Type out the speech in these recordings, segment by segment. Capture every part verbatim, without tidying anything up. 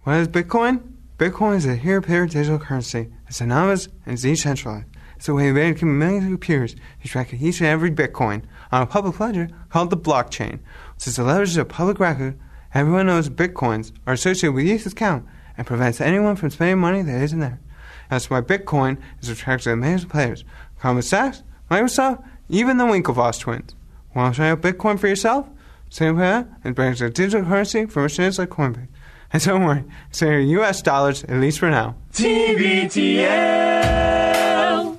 What is Bitcoin? Bitcoin is a peer-to-peer digital currency. It's anonymous and it's decentralized. It's a way of making millions of computers to track each and every Bitcoin on a public ledger called the blockchain. Since it leverages a public record, everyone knows Bitcoins are associated with each account and prevents anyone from spending money that isn't there. That's why Bitcoin is attracted to millions of players. Goldman Sachs, Microsoft, even the Winklevoss twins. Want to try out Bitcoin for yourself? Same way, it brings a digital currency from exchanges like Coinbase. And don't worry, it's in your U S dollars, at least for now. T B T L.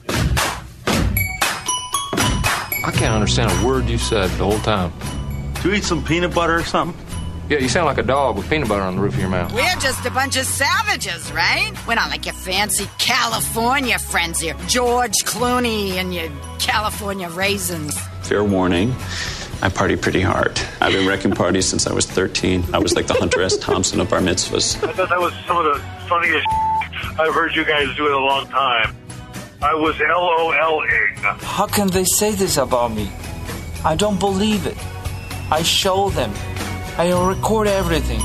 I can't understand a word you said the whole time. Do you eat some peanut butter or something? Yeah, you sound like a dog with peanut butter on the roof of your mouth. We're just a bunch of savages, right? We're not like your fancy California friends here. George Clooney and your California raisins. Fair warning, I party pretty hard. I've been wrecking parties since I was thirteen. I was like the Hunter S. Thompson of bar mitzvahs. I thought that was some of the funniest I've heard you guys do in a long time. I was LOLing. How can they say this about me? I don't believe it. I show them. I record everything.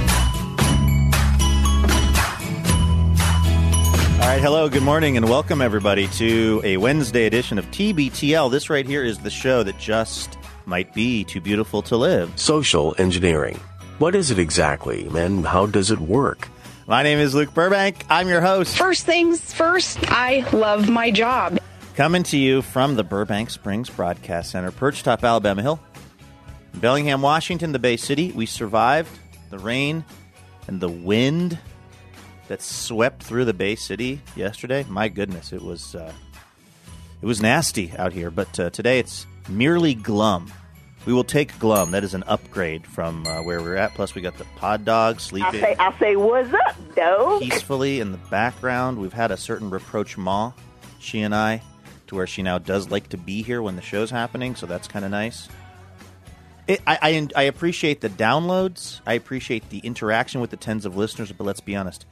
All right, hello, good morning, and welcome, everybody, to a Wednesday edition of T B T L. This right here is the show that just might be too beautiful to live. Social engineering. What is it exactly, and how does it work? My name is Luke Burbank. I'm your host. First things first, I love my job. Coming to you from the Burbank Springs Broadcast Center, perched atop Alabama Hill. In Bellingham, Washington, the Bay City, we survived the rain and the wind that swept through the Bay City yesterday. My goodness, it was uh, it was nasty out here. But uh, today it's merely glum. We will take glum. That is an upgrade from uh, where we're at. Plus, we got the pod dog sleeping. I say, I say, what's up, dog? Peacefully in the background. We've had a certain rapprochement, she and I, to where she now does like to be here when the show's happening. So that's kind of nice. It, I, I I appreciate the downloads. I appreciate the interaction with the tens of listeners. But let's be honest.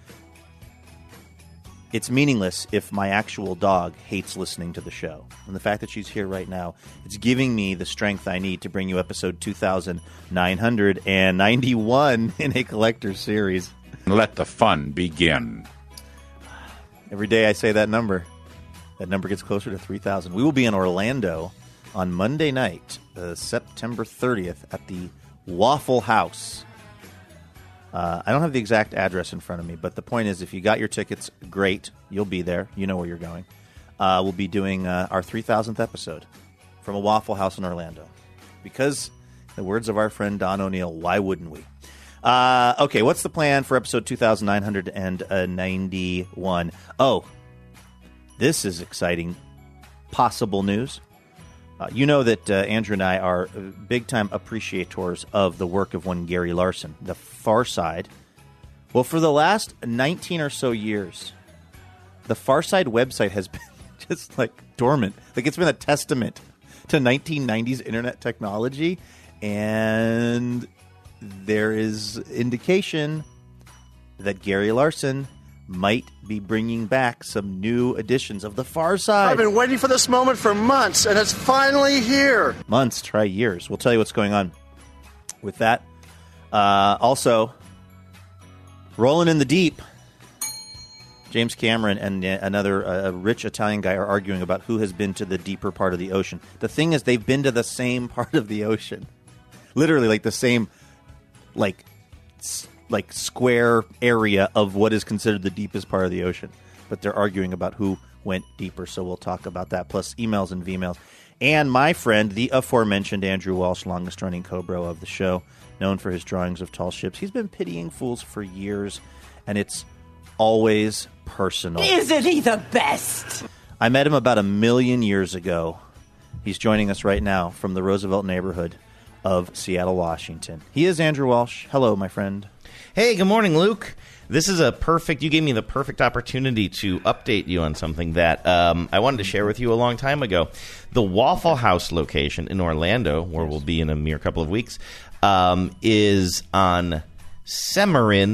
It's meaningless if my actual dog hates listening to the show. And the fact that she's here right now, it's giving me the strength I need to bring you episode two thousand nine hundred ninety-one in a collector's series. Let the fun begin. Every day I say that number, that number gets closer to three thousand. We will be in Orlando on Monday night, uh, September thirtieth, at the Waffle House. Uh, I don't have the exact address in front of me, but the point is, if you got your tickets, great. You'll be there. You know where you're going. Uh, we'll be doing uh, our three thousandth episode from a Waffle House in Orlando. Because, in the words of our friend Don O'Neill, why wouldn't we? Uh, okay, what's the plan for episode two thousand nine hundred ninety-one? Oh, this is exciting. Possible news. Uh, you know that uh, Andrew and I are big-time appreciators of the work of one Gary Larson, The Far Side. Well, for the last nineteen or so years, the Far Side website has been just, like, dormant. Like, it's been a testament to nineteen nineties internet technology, and there is indication that Gary Larson might be bringing back some new editions of The Far Side. I've been waiting for this moment for months, and it's finally here. Months, try years. We'll tell you what's going on with that. Uh, also, rolling in the deep, James Cameron and uh, another uh, rich Italian guy are arguing about who has been to the deeper part of the ocean. The thing is, they've been to the same part of the ocean. Literally, like the same, like... like square area of what is considered the deepest part of the ocean. But they're arguing about who went deeper, so we'll talk about that, plus emails and V-mails. And my friend, the aforementioned Andrew Walsh, longest-running co-bro of the show, known for his drawings of tall ships. He's been pitying fools for years, and it's always personal. Isn't he the best? I met him about a million years ago. He's joining us right now from the Roosevelt neighborhood of Seattle, Washington. He is Andrew Walsh. Hello, my friend. Hey, good morning, Luke. This is a perfect, you gave me the perfect opportunity to update you on something that um, I wanted to share with you a long time ago. The Waffle House location in Orlando, where we'll be in a mere couple of weeks, um, is on Semorin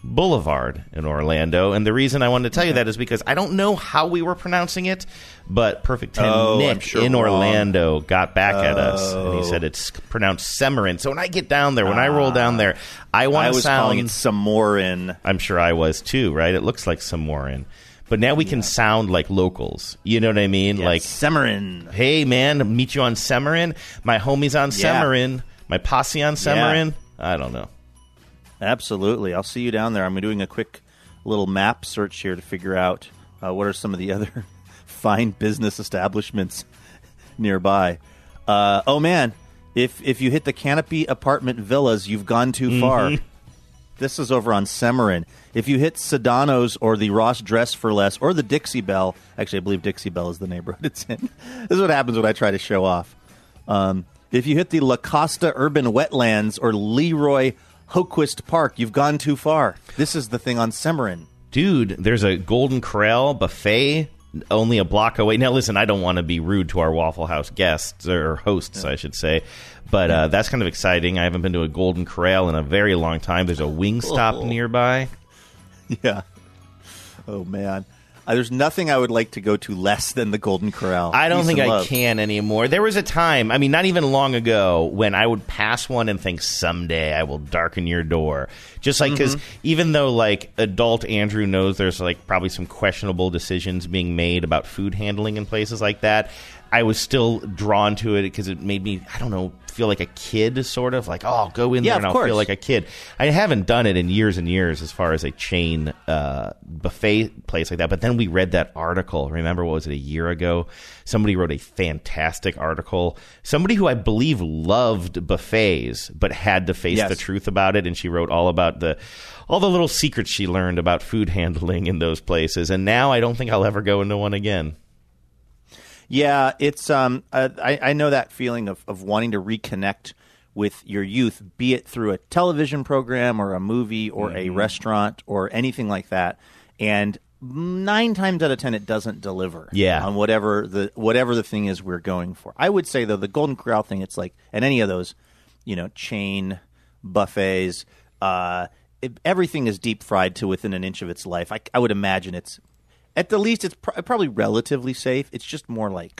Boulevard in Orlando. And the reason I wanted to tell you that is because I don't know how we were pronouncing it, but Perfect ten Oh, I'm Nick sure in wrong. Orlando got back at us, and he Oh. said it's pronounced Semerin. So when I get down there, when I roll down there, I want I to was sound... calling it Samorin. I'm sure I was too, right? It looks like Samorin. But now we can sound like locals. You know what I mean? Yes, like Semerin. Hey, man, meet you on Semerin. My homies on Yeah. Semerin. My posse on Semerin. I don't know. Absolutely. I'll see you down there. I'm doing a quick little map search here to figure out uh, what are some of the other fine business establishments nearby. Uh, oh, man. If if you hit the Canopy Apartment Villas, you've gone too far. Mhm. This is over on Semerin. If you hit Sedano's or the Ross Dress for Less or the Dixie Belle, actually, I believe Dixie Belle is the neighborhood it's in. This is what happens when I try to show off. Um, if you hit the La Costa Urban Wetlands or Leroy Hoquist Park, you've gone too far. This is the thing on Semerin. Dude, there's a Golden Corral buffet only a block away. Now, listen, I don't want to be rude to our Waffle House guests, or hosts, yeah. I should say, but uh, that's kind of exciting. I haven't been to a Golden Corral in a very long time. There's a Wingstop Oh. nearby. Yeah. Oh, man. Uh, there's nothing I would like to go to less than the Golden Corral. I don't Peace think and I love. can anymore. There was a time, I mean, not even long ago, when I would pass one and think, someday I will darken your door. Just like, because Mm-hmm. even though, like, adult Andrew knows there's, like, probably some questionable decisions being made about food handling in places like that, I was still drawn to it because it made me, I don't know, feel like a kid, sort of. Like, oh, I'll go in Yeah, there of and I'll course. feel like a kid. I haven't done it in years and years as far as a chain uh, buffet place like that. But then we read that article. Remember, what was it, a year ago? Somebody wrote a fantastic article. Somebody who I believe loved buffets but had to face Yes. the truth about it. And she wrote all about the all the little secrets she learned about food handling in those places. And now I don't think I'll ever go into one again. Yeah, it's um, I, I know that feeling of, of wanting to reconnect with your youth, be it through a television program or a movie or a Mm-hmm. restaurant or anything like that. And nine times out of ten, it doesn't deliver. Yeah. on whatever the whatever the thing is we're going for. I would say though, the Golden Corral thing, it's like, and any of those, you know, chain buffets, uh, it, everything is deep fried to within an inch of its life. I, I would imagine it's. At the least, it's pr- probably relatively safe. It's just more like,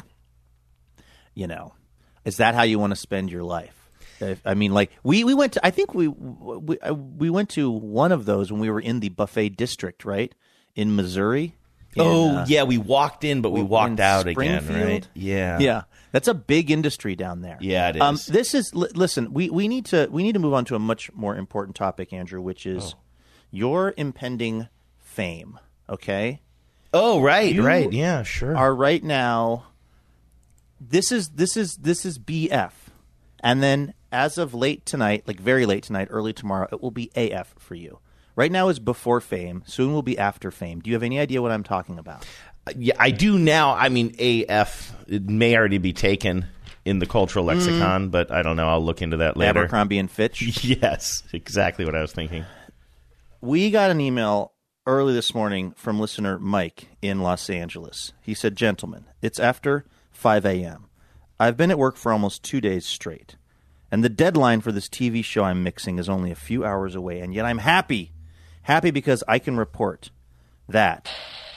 you know, is that how you want to spend your life? If, I mean, like we, we went to, I think we, we we went to one of those when we were in the buffet district, right, in Missouri. In, oh, uh, yeah, we walked in, but we in walked out again, Springfield. right? Yeah. Yeah. That's a big industry down there. Yeah, it is. Um, this is li- listen. We, we need to we need to move on to a much more important topic, Andrew, which is Oh. your impending fame. Okay. Oh, right, You right. Yeah, sure. Are right now. This is this is this is B F, and then as of late tonight, like very late tonight, early tomorrow, it will be A F for you. Right now is before fame. Soon will be after fame. Do you have any idea what I'm talking about? Yeah, I do now. I mean, A F, it may already be taken in the cultural lexicon, but I don't know. I'll look into that later. Abercrombie and Fitch? Yes, exactly what I was thinking. We got an email early this morning from listener Mike in Los Angeles. He said, "Gentlemen, it's after five a.m. I've been at work for almost two days straight, and the deadline for this T V show I'm mixing is only a few hours away, and yet I'm happy. Happy because I can report that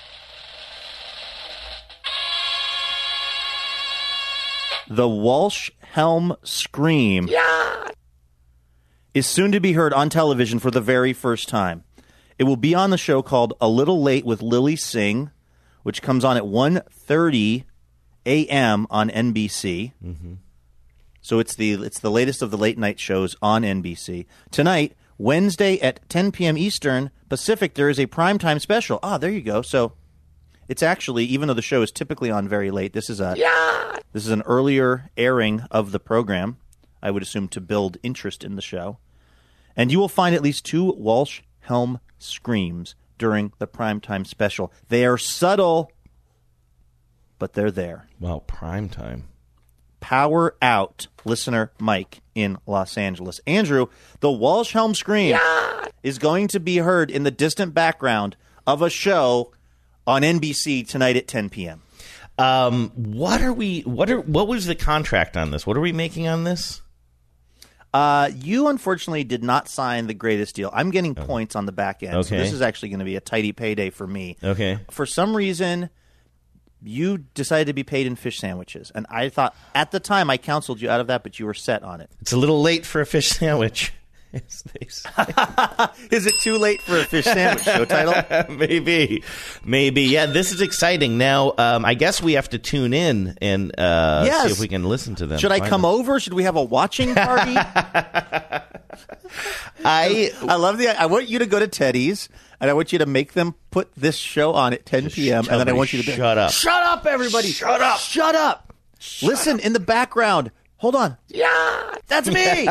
the Walsh Helm Scream is soon to be heard on television for the very first time. It will be on the show called A Little Late with Lily Singh, which comes on at one thirty a.m. on N B C. Mm-hmm. So it's the it's the latest of the late night shows on N B C. Tonight, Wednesday at ten p.m. Eastern Pacific, there is a primetime special. Ah, there you go. So it's actually, even though the show is typically on very late, this is a yeah! this is an earlier airing of the program, I would assume to build interest in the show. And you will find at least two Walsh Helm screams during the primetime special. They are subtle, but they're there. Wow, primetime. Power out, listener Mike in Los Angeles. Andrew, the Walsh Helm scream yeah! is going to be heard in the distant background of a show on N B C tonight at ten p.m. Um, what are we? What are? What was the contract on this? What are we making on this? Uh, you unfortunately did not sign the greatest deal. I'm getting points on the back end, so Okay. this is actually going to be a tidy payday for me. Okay. For some reason, you decided to be paid in fish sandwiches, and I thought at the time I counseled you out of that, but you were set on it. It's a little late for a fish sandwich. As they say. Is it too late for a fish sandwich show title? Maybe. Maybe. Yeah, this is exciting. Now, um, I guess we have to tune in and uh, Yes. see if we can listen to them. Should I Find come them. over? Should we have a watching party? I I love the. I want you to go to Teddy's, and I want you to make them put this show on at ten p.m. tell and then I me, want you to be, shut up. Shut up, everybody! Shut up! Shut up! Listen in the background. Hold on. Yeah, that's me.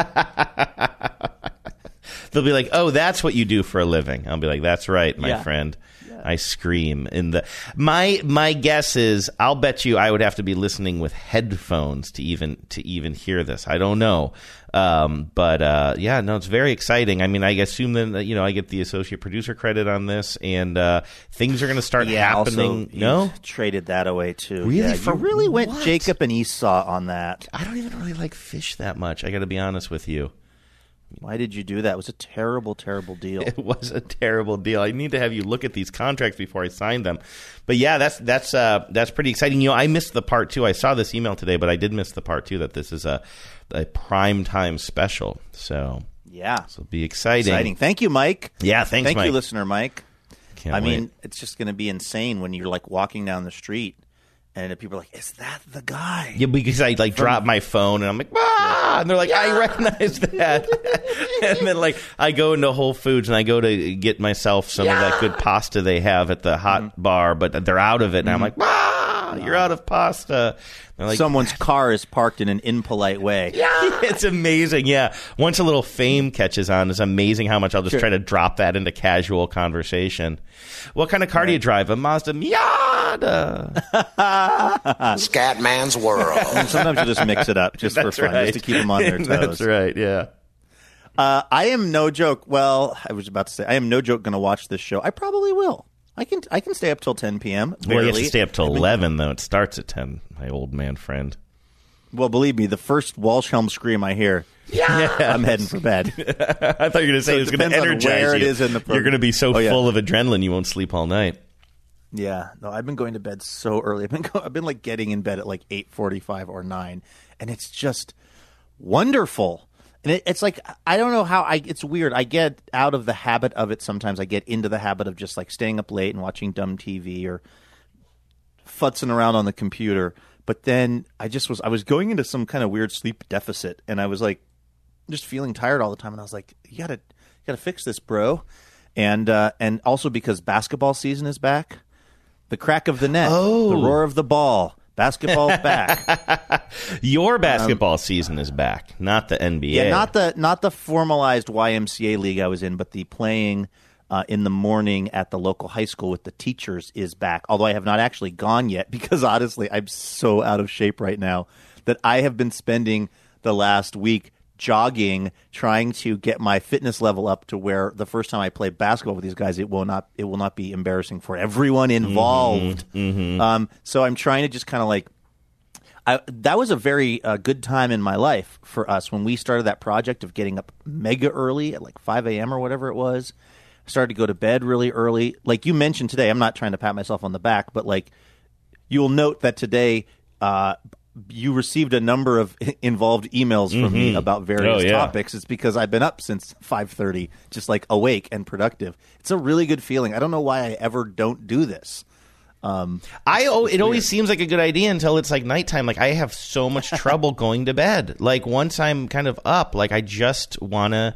They'll be like, "Oh, that's what you do for a living." I'll be like, "That's right, my Yeah. friend." I scream in the my my guess is I'll bet you I would have to be listening with headphones to even to even hear this. I don't know, um, but uh, yeah, no, it's very exciting. I mean, I assume then that, you know, I get the associate producer credit on this, and uh, things are going to start Yeah, happening. also, you No, traded that away too. Really? Yeah, For you really went what? Jacob and Esau on that. I don't even really like fish that much. I got to be honest with you. Why did you do that? It was a terrible, terrible deal. It was a terrible deal. I need to have you look at these contracts before I sign them. But yeah, that's that's uh, that's pretty exciting. You know, I missed the part too. I saw this email today, but I did miss the part too that this is a a prime time special. So Yeah, this will be exciting. exciting. Thank you, Mike. Yeah, thanks, Thank Mike. you, listener Mike. Can't I mean, wait. it's just going to be insane when you're like walking down the street and people are like, "Is that the guy?" Yeah, because I like drop my phone and I'm like, ah, and they're like, I recognize that. And then like I go into Whole Foods and I go to get myself some of that good pasta they have at the hot Mm-hmm. bar, but they're out of it, and I'm like, ah, you're out of pasta. They're like, Someone's car is parked in an impolite way. yeah, it's amazing. Yeah, once a little fame catches on, it's amazing how much I'll just Sure. try to drop that into casual conversation. What kind of car do you drive? A Mazda Miata. Scatman's World. And sometimes you just mix it up just for That's fun, right. just to keep them on their toes. That's right. Yeah. Uh, I am no joke. Well, I was about to say I am no joke going to watch this show. I probably will. I can. I can stay up till ten p.m. Well, you have barely. to stay up till eleven, though. It starts at ten, my old man friend. Well, believe me, the first Walshelm scream I hear, Yeah. I'm heading for bed. I thought you were going to say So it it was going to depends on energize where it you. is in the You're going to be so Oh, yeah. full of adrenaline you won't sleep all night. Yeah, no, I've been going to bed so early. I've been go- I've been like getting in bed at like eight forty-five or nine, and it's just wonderful. And it, it's like I don't know how I. It's weird. I get out of the habit of it sometimes. I get into the habit of just like staying up late and watching dumb T V or futzing around on the computer. But then I just was I was going into some kind of weird sleep deficit, and I was like just feeling tired all the time. And I was like, you gotta you gotta fix this, bro. And uh, and also because basketball season is back. The crack of the net, Oh. the roar of the ball, basketball's back. Your basketball season is back, not the N B A. Yeah, not the not the formalized Y M C A league I was in, but the playing uh, in the morning at the local high school with the teachers is back. Although I have not actually gone yet because honestly, I'm so out of shape right now that I have been spending the last week jogging, trying to get my fitness level up to where the first time I play basketball with these guys, it will not it will not be embarrassing for everyone involved. Mm-hmm. Um, so I'm trying to just kind of like. I, that was a very uh, good time in my life for us when we started that project of getting up mega early at like five a.m. or whatever it was. I started to go to bed really early. Like you mentioned today, I'm not trying to pat myself on the back, but like you'll note that today uh, you received a number of involved emails from me Mhm. about various Oh, yeah. topics. It's because I've been up since five thirty, just like awake and productive. It's a really good feeling. I don't know why I ever don't do this. Um, I oh, it's it always weird. seems like a good idea until it's like nighttime. Like I have so much trouble going to bed. Like once I'm kind of up, like I just wanna,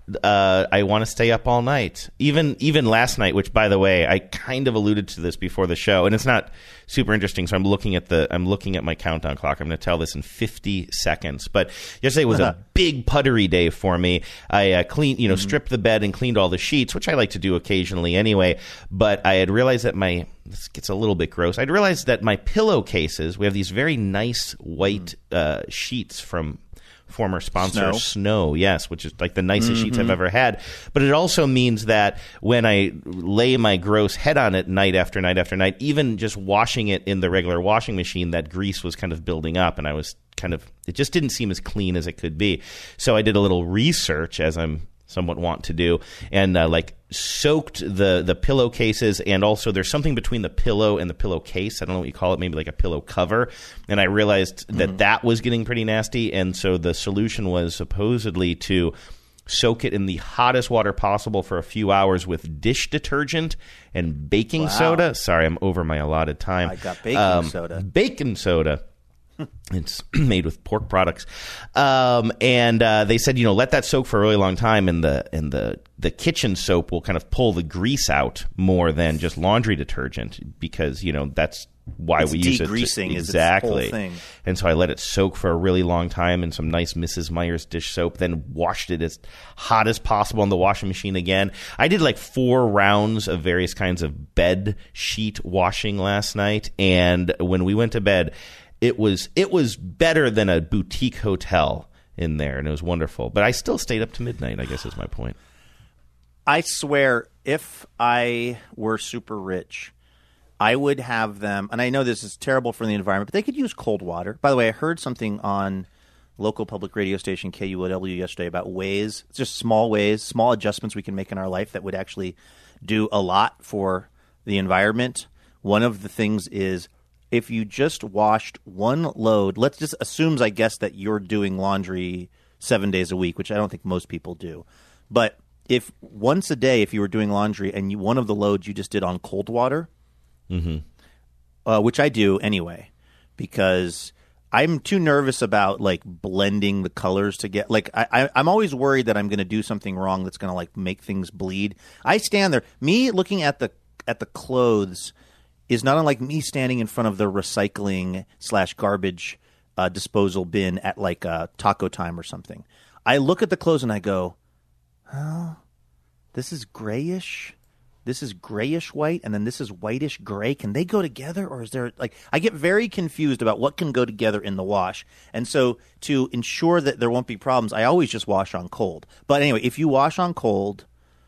uh, I want to stay up all night. Even even last night, which by the way, I kind of alluded to this before the show, and it's not super interesting. So I'm looking at the I'm looking at my countdown clock. I'm going to tell this in fifty seconds. But yesterday was a big puttery day for me. I uh, cleaned, you know, stripped the bed and cleaned all the sheets, which I like to do occasionally anyway. But I had realized that my this gets a little bit gross. I'd realized that my pillowcases, we have these very nice white uh, sheets from former sponsor Snow? Snow, yes, which is like the nicest sheets I've Mhm. ever had. But it also means that when I lay my gross head on it night after night after night, even just washing it in the regular washing machine, that grease was kind of building up, and I was kind of it just didn't seem as clean as it could be. So I did a little research, as I'm somewhat want to do, and uh, like soaked the the pillowcases, and also there's something between the pillow and the pillowcase. I don't know what you call it, maybe like a pillow cover. And I realized that mm-hmm. that was getting pretty nasty, and so the solution was supposedly to soak it in the hottest water possible for a few hours with dish detergent and baking wow. soda. Sorry, I'm over my allotted time. I got baking um, soda. Baking soda. It's made with pork products, um, and uh, they said, you know, let that soak for a really long time, and the and the the kitchen soap will kind of pull the grease out more than just laundry detergent, because you know that's why it's we use it. Degreasing is exactly. its whole thing. And so I let it soak for a really long time in some nice Missus Meyer's dish soap, then washed it as hot as possible in the washing machine again. I did like four rounds of various kinds of bed sheet washing last night, and when we went to bed, It was it was better than a boutique hotel in there, and it was wonderful. But I still stayed up to midnight, I guess is my point. I swear, if I were super rich, I would have them, and I know this is terrible for the environment, but they could use cold water. By the way, I heard something on local public radio station K U O W yesterday about ways, just small ways, small adjustments we can make in our life that would actually do a lot for the environment. One of the things is, if you just washed one load, let's just assume, I guess, that you're doing laundry seven days a week, which I don't think most people do. But if once a day, if you were doing laundry and you, one of the loads you just did on cold water, mm-hmm. uh, which I do anyway, because I'm too nervous about like blending the colors to get like I, I, I'm always worried that I'm going to do something wrong that's going to like make things bleed. I stand there, me looking at the at the clothes is not unlike me standing in front of the recycling slash garbage uh, disposal bin at like uh, Taco Time or something. I look at the clothes and I go, oh, this is grayish. This is grayish white, and then this is whitish gray. Can they go together, or is there like I get very confused about what can go together in the wash. And so to ensure that there won't be problems, I always just wash on cold. But anyway, if you wash on cold,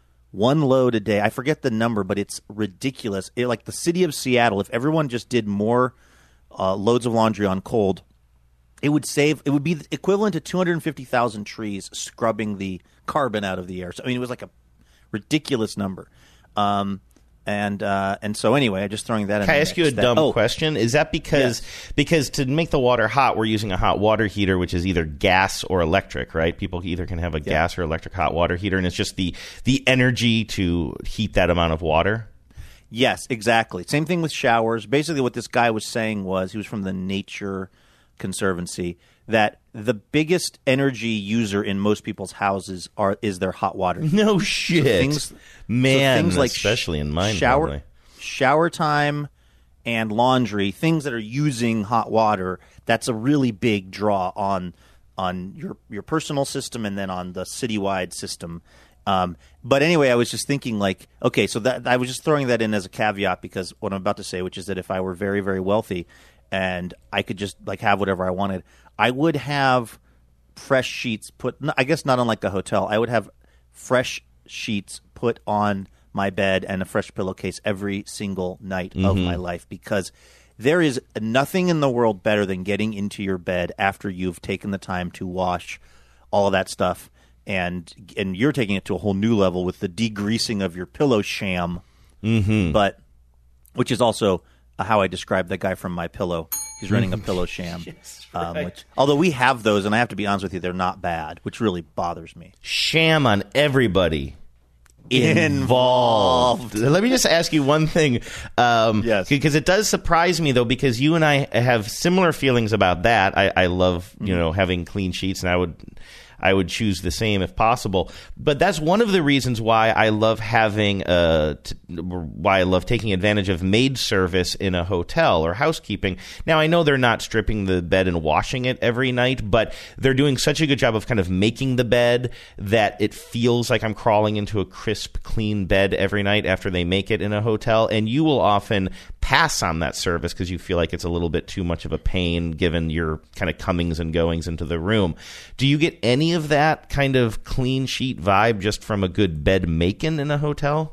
one load a day, I forget the number, but it's ridiculous. It, like the city of Seattle, if everyone just did more uh, loads of laundry on cold, it would save. It would be equivalent to two hundred fifty thousand trees scrubbing the carbon out of the air. So I mean, it was like a ridiculous number. Um, and uh, and so anyway, I'm just throwing that in. Can I mix. ask you a that, dumb oh, question? Is that because yes. because to make the water hot, we're using a hot water heater, which is either gas or electric, right? People either can have a yeah. gas or electric hot water heater, and it's just the the energy to heat that amount of water? Yes, exactly. Same thing with showers. Basically, what this guy was saying was, he was from the Nature Conservancy, that the biggest energy user in most people's houses are is their hot water. No shit, so things, man. So things like especially in mine, shower, probably. shower time and laundry, things that are using hot water. That's a really big draw on on your your personal system and then on the citywide system. Um, but anyway, I was just thinking, like, okay, so that I was just throwing that in as a caveat, because what I'm about to say, which is that if I were very, very wealthy and I could just like have whatever I wanted, I would have fresh sheets put, I guess not unlike a hotel, I would have fresh sheets put on my bed and a fresh pillowcase every single night mm-hmm. of my life, because there is nothing in the world better than getting into your bed after you've taken the time to wash all of that stuff. And and you're taking it to a whole new level with the degreasing of your pillow sham, mm-hmm. but which is also how I described that guy from My Pillow. He's running a pillow sham. Yes, um, right. which, although we have those, and I have to be honest with you, they're not bad, which really bothers me. Sham on everybody involved. involved. Let me just ask you one thing. Um, yes. Because it does surprise me, though, because you and I have similar feelings about that. I, I love, you Mm-hmm. know, having clean sheets, and I would... I would choose the same if possible. But that's one of the reasons why I love having uh, t- why I love taking advantage of maid service in a hotel or housekeeping. Now, I know they're not stripping the bed and washing it every night, but they're doing such a good job of kind of making the bed that it feels like I'm crawling into a crisp, clean bed every night after they make it in a hotel. And you will often pass on that service because you feel like it's a little bit too much of a pain given your kind of comings and goings into the room. Do you get any of that kind of clean sheet vibe just from a good bed making in a hotel?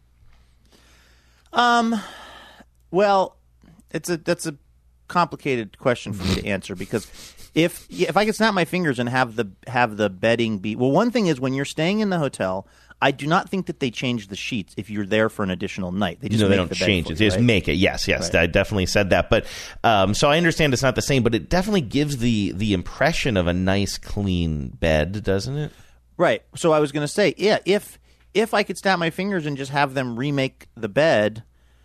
Um, well, it's a that's a complicated question for me to answer, because If if I could snap my fingers and have the have the bedding be well, one thing is when you're staying in the hotel, I do not think that they change the sheets if you're there for an additional night. They just no, make they don't the bed change for it. you, They just right? make it. Yes, yes, Right. I definitely said that. But um, so I understand it's not the same, but it definitely gives the the impression of a nice, clean bed, doesn't it? Right. So I was going to say, yeah, if if I could snap my fingers and just have them remake the bed,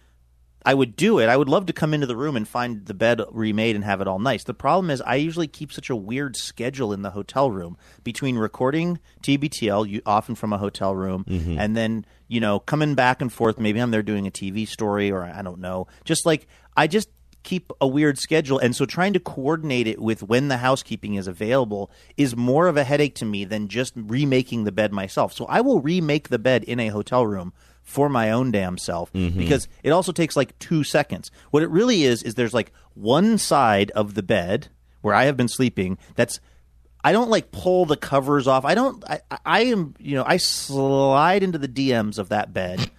I would do it. I would love to come into the room and find the bed remade and have it all nice. The problem is I usually keep such a weird schedule in the hotel room between recording T B T L, you, often from a hotel room, Mhm. and then, you know, coming back and forth. Maybe I'm there doing a T V story or I don't know. Just like I just keep a weird schedule. And so trying to coordinate it with when the housekeeping is available is more of a headache to me than just remaking the bed myself. So I will remake the bed in a hotel room for my own damn self Mhm. because it also takes like two seconds. What it really is, is there's like one side of the bed where I have been sleeping that's I don't like pull the covers off. I don't I, I am, you know, I slide into the D Ms of that bed.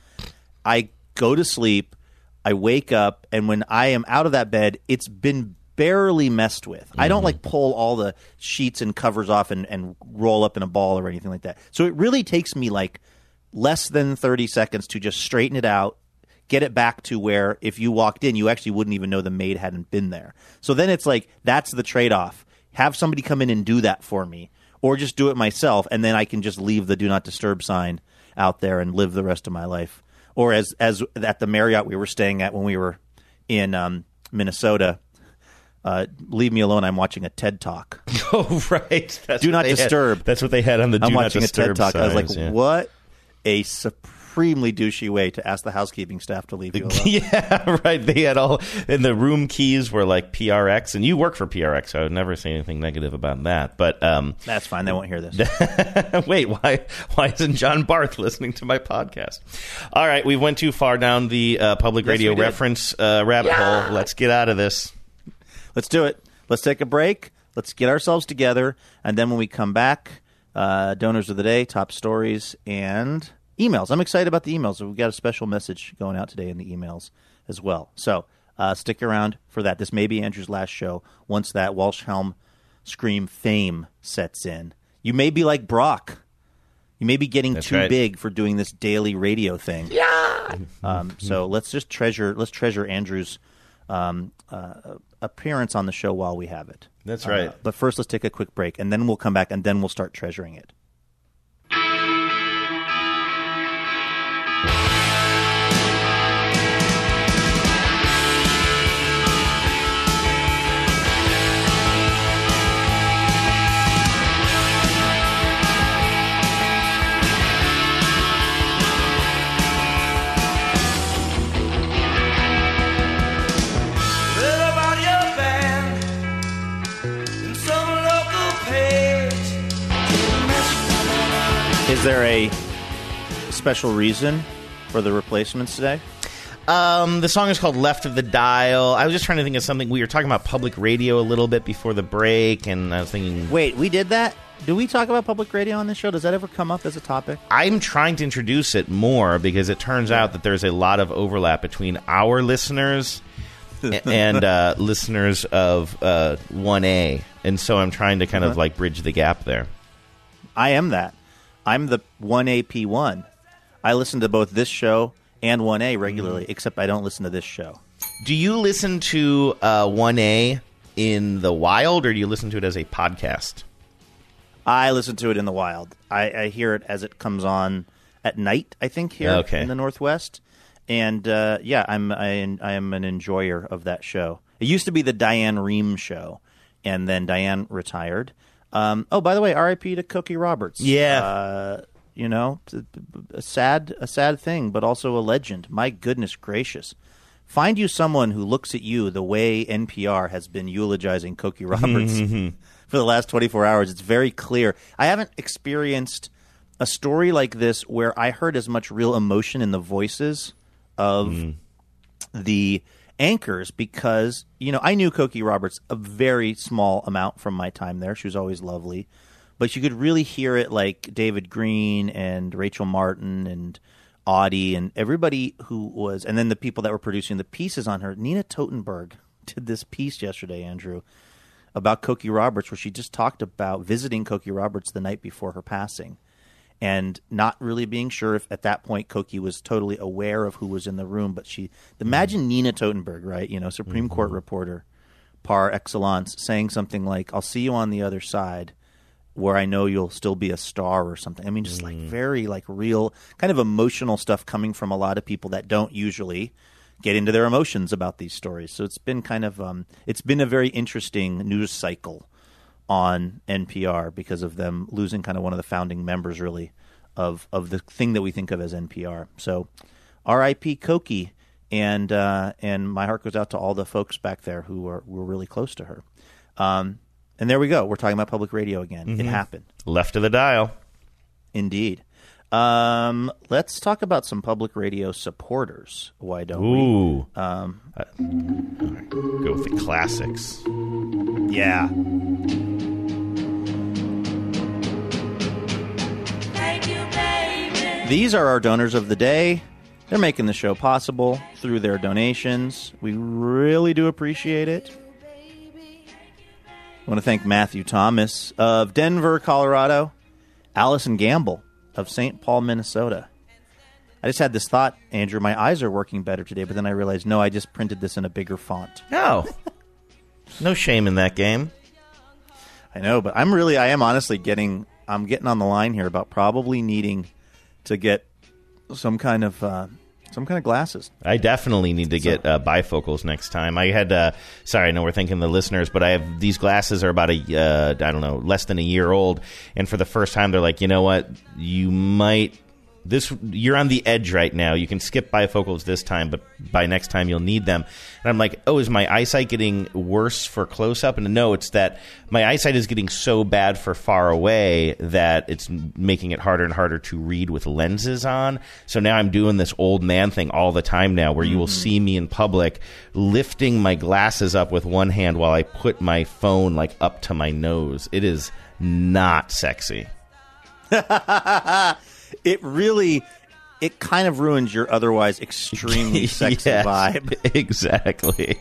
I go to sleep. I wake up, and when I am out of that bed, it's been barely messed with. Mm-hmm. I don't like pull all the sheets and covers off and, and roll up in a ball or anything like that. So it really takes me like less than thirty seconds to just straighten it out, get it back to where if you walked in, you actually wouldn't even know the maid hadn't been there. So then it's like that's the trade-off. Have somebody come in and do that for me, or just do it myself, and then I can just leave the do not disturb sign out there and live the rest of my life. Or as as at the Marriott we were staying at when we were in um, Minnesota, uh, leave me alone. I'm watching a TED Talk. Oh, right. That's do what not they had- disturb. that's what they had on the I'm do not watching a disturb TED Talk. I was like, signs, yeah. what a supremely douchey way to ask the housekeeping staff to leave you alone. Yeah, right. They had all, and the room keys were like P R X, and you work for P R X, so I would never say anything negative about that. But um, that's fine. They won't hear this. Wait, why? Why isn't John Barth listening to my podcast? All right, we went too far down the uh, public Yes, radio we did. reference uh, rabbit Yeah. hole. Let's get out of this. Let's do it. Let's take a break. Let's get ourselves together, and then when we come back, uh, donors of the day, top stories, and emails. I'm excited about the emails. We've got a special message going out today in the emails as well. So uh, stick around for that. This may be Andrew's last show once that Walsh Helm Scream fame sets in. You may be like Brock. You may be getting That's too right. big for doing this daily radio thing. Yeah. Um, so let's just treasure. Let's treasure Andrew's um, uh, appearance on the show while we have it. That's Uh, right. but first, let's take a quick break, and then we'll come back, and then we'll start treasuring it. Read about your band in some local page. Is there a special reason for the replacements today? Um, the song is called Left of the Dial. I was just trying to think of something. We were talking about public radio a little bit before the break, and I was thinking... Wait, we did that? Do we talk about public radio on this show? Does that ever come up as a topic? I'm trying to introduce it more because it turns out that there's a lot of overlap between our listeners a- and uh, listeners of uh, one A. And so I'm trying to kind of Uh-huh. like bridge the gap there. I am that. I'm the one A P one. I listen to both this show and one A regularly, except I don't listen to this show. Do you listen to uh, one A in the wild, or do you listen to it as a podcast? I listen to it in the wild. I, I hear it as it comes on at night, I think, here Okay. in the Northwest. And, uh, yeah, I'm I, I am an enjoyer of that show. It used to be the Diane Rehm show, and then Diane retired. Um, oh, by the way, R I P to Cookie Roberts. Yeah. Uh, you know, a sad, a sad thing, but also a legend. My goodness gracious. Find you someone who looks at you the way N P R has been eulogizing Cookie Roberts for the last twenty-four hours. It's very clear. I haven't experienced a story like this where I heard as much real emotion in the voices of the anchors because, you know, I knew Cookie Roberts a very small amount from my time there. She was always lovely. But you could really hear it like David Green and Rachel Martin and Audie and everybody who was – and then the people that were producing the pieces on her. Nina Totenberg did this piece yesterday, Andrew. about Cokie Roberts, where she just talked about visiting Cokie Roberts the night before her passing and not really being sure if at that point Cokie was totally aware of who was in the room. But she, imagine Nina Totenberg, right? You know, Supreme mm-hmm. Court reporter par excellence, saying something like, I'll see you on the other side where I know you'll still be a star or something. I mean, just mm-hmm. like very like real kind of emotional stuff coming from a lot of people that don't usually get into their emotions about these stories. So it's been kind of um, it's been a very interesting news cycle on N P R because of them losing kind of one of the founding members, really, of of the thing that we think of as N P R. So R I P Cokie, and uh, and my heart goes out to all the folks back there who were were really close to her. Um, and there we go. We're talking about public radio again. Mm-hmm. It happened. Left of the dial. Indeed. Um, let's talk about some public radio supporters. Why don't Ooh. we? Um, uh, right. Go with the classics. Yeah. Thank you, baby. These are our donors of the day. They're making the show possible through their donations. We really do appreciate it. I want to thank Matthew Thomas of Denver, Colorado, Allison Gamble of Saint Paul, Minnesota. I just had this thought, Andrew, my eyes are working better today, but then I realized, no, I just printed this in a bigger font. No. No shame in that game. I know, but I'm really, I am honestly getting, I'm getting on the line here about probably needing to get some kind of, uh, some kind of glasses. I definitely need to get uh, bifocals next time. I had, uh, sorry, I know we're thinking the listeners, but I have, these glasses are about a, uh, I don't know, less than a year old. And for the first time, they're like, you know what, you might, this, you're on the edge right now. You can skip bifocals this time, but by next time you'll need them. And I'm like, oh, is my eyesight getting worse for close up? And no, it's that my eyesight is getting so bad for far away that it's making it harder and harder to read with lenses on. So now I'm doing this old man thing all the time now where mm-hmm. you will see me in public lifting my glasses up with one hand while I put my phone like up to my nose. It is not sexy. It really, it kind of ruins your otherwise extremely sexy yes, vibe. Exactly.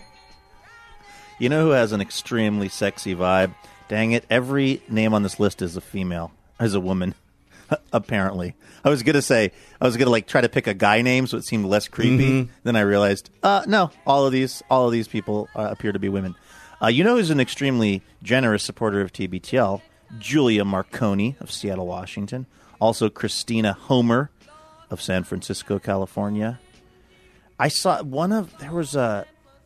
You know who has an extremely sexy vibe? Dang it, every name on this list is a female, is a woman, apparently. I was going to say, I was going to like try to pick a guy name so it seemed less creepy. Mm-hmm. Then I realized, uh, no, all of these, all of these people uh, appear to be women. Uh, you know who's an extremely generous supporter of T B T L? Julia Marconi of Seattle, Washington. Also, Christina Homer of San Francisco, California. I saw one of, there was a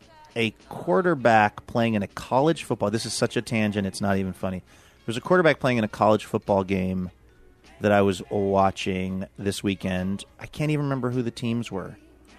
a quarterback playing in a college football. This is such a tangent, it's not even funny. There was a quarterback playing in a college football game that I was watching this weekend. I can't even remember who the teams were,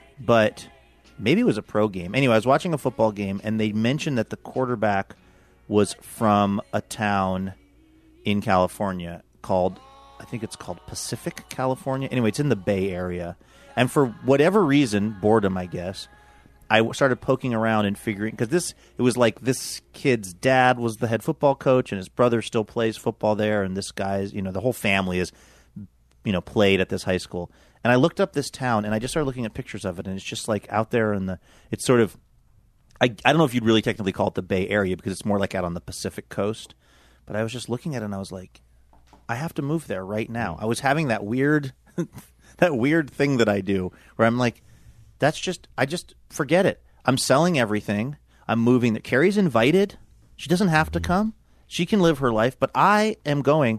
but maybe it was a pro game. Anyway, I was watching a football game, and they mentioned that the quarterback was from a town in California called, I think it's called Pacific, California. Anyway, it's in the Bay Area. And for whatever reason, boredom, I guess, I started poking around and figuring, because this, it was like this kid's dad was the head football coach, and his brother still plays football there, and this guy's, you know, the whole family is, you know, played at this high school. And I looked up this town, and I just started looking at pictures of it, and it's just like out there in the, it's sort of, I, I don't know if you'd really technically call it the Bay Area, because it's more like out on the Pacific coast. But I was just looking at it, and I was like, I have to move there right now. I was having that weird, that weird thing that I do where I'm like, that's just, I just forget it. I'm selling everything. I'm moving there. Carrie's invited. She doesn't have to come. She can live her life, but I am going,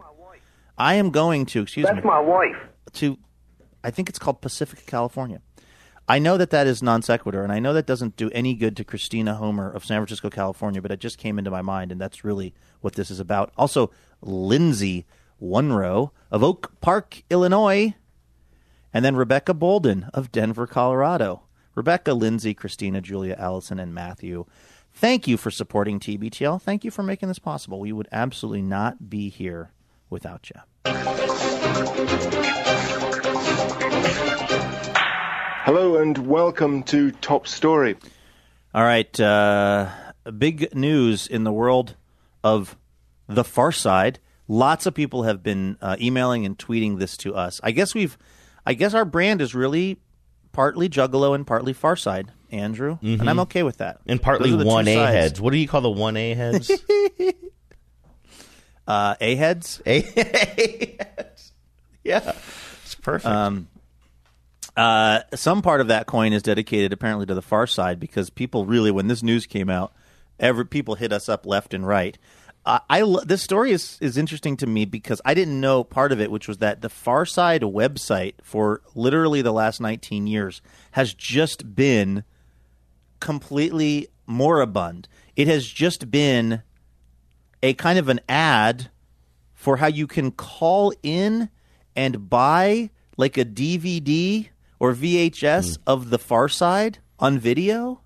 I am going to, excuse That's me. That's my wife. To, I think it's called Pacific, California. I know that that is non sequitur, and I know that doesn't do any good to Christina Homer of San Francisco, California, but it just came into my mind, and that's really what this is about. Also, Lindsay One-Row of Oak Park, Illinois, and then Rebecca Bolden of Denver, Colorado. Rebecca, Lindsay, Christina, Julia, Allison, and Matthew, thank you for supporting T B T L. Thank you for making this possible. We would absolutely not be here without you. Hello and welcome to Top Story. All right, uh, big news in the world of The Far Side. Lots of people have been uh, emailing and tweeting this to us. I guess we've, I guess our brand is really partly Juggalo and partly Far Side, Andrew, Mm-hmm. and I'm okay with that. And partly Those are the two one A sides. heads. What do you call the one A heads? uh, A heads. A heads. Yeah, it's perfect. Um, uh, some part of that coin is dedicated apparently to the far side because people really, when this news came out, every people hit us up left and right. Uh, I lo- this story is is interesting to me because I didn't know part of it, which was that the Far Side website for literally the last nineteen years has just been completely moribund. It has just been a kind of an ad for how you can call in and buy like a D V D or V H S mm. of the Far Side on video.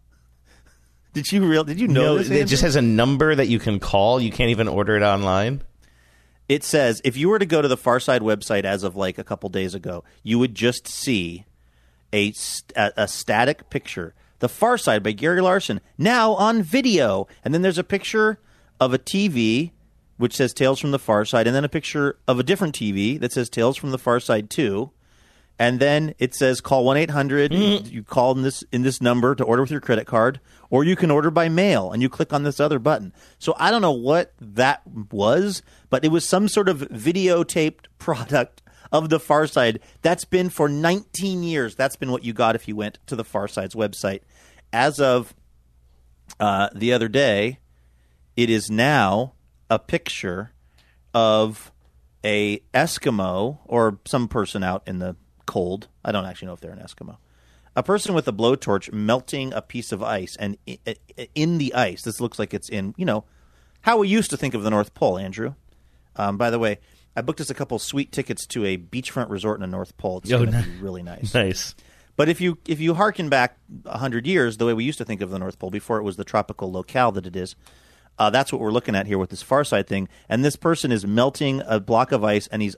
Did you real? Did you know no, this? It just has a number that you can call. You can't even order it online. It says if you were to go to the Far Side website as of like a couple days ago, you would just see a, a, a static picture. The Far Side by Gary Larson, now on video. And then there's a picture of a T V which says Tales from the Far Side, and then a picture of a different T V that says Tales from the Far Side two. And then it says call one eight hundred. Mm. You call in this in this number to order with your credit card, or you can order by mail, and you click on this other button. So I don't know what that was, but it was some sort of videotaped product of the Far Side that's been for nineteen years. That's been what you got if you went to the Far Side's website. As of uh, the other day, it is now a picture of a Eskimo or some person out in the cold. I don't actually know if they're an Eskimo. A person with a blowtorch melting a piece of ice, and in the ice, this looks like it's in, you know, how we used to think of the North Pole, Andrew. Um, by the way, I booked us a couple sweet tickets to a beachfront resort in the North Pole. It's oh, going to nice. be really nice. Nice. But if you if you hearken back one hundred years, the way we used to think of the North Pole before it was the tropical locale that it is, uh, that's what we're looking at here with this Far Side thing. And this person is melting a block of ice, and he's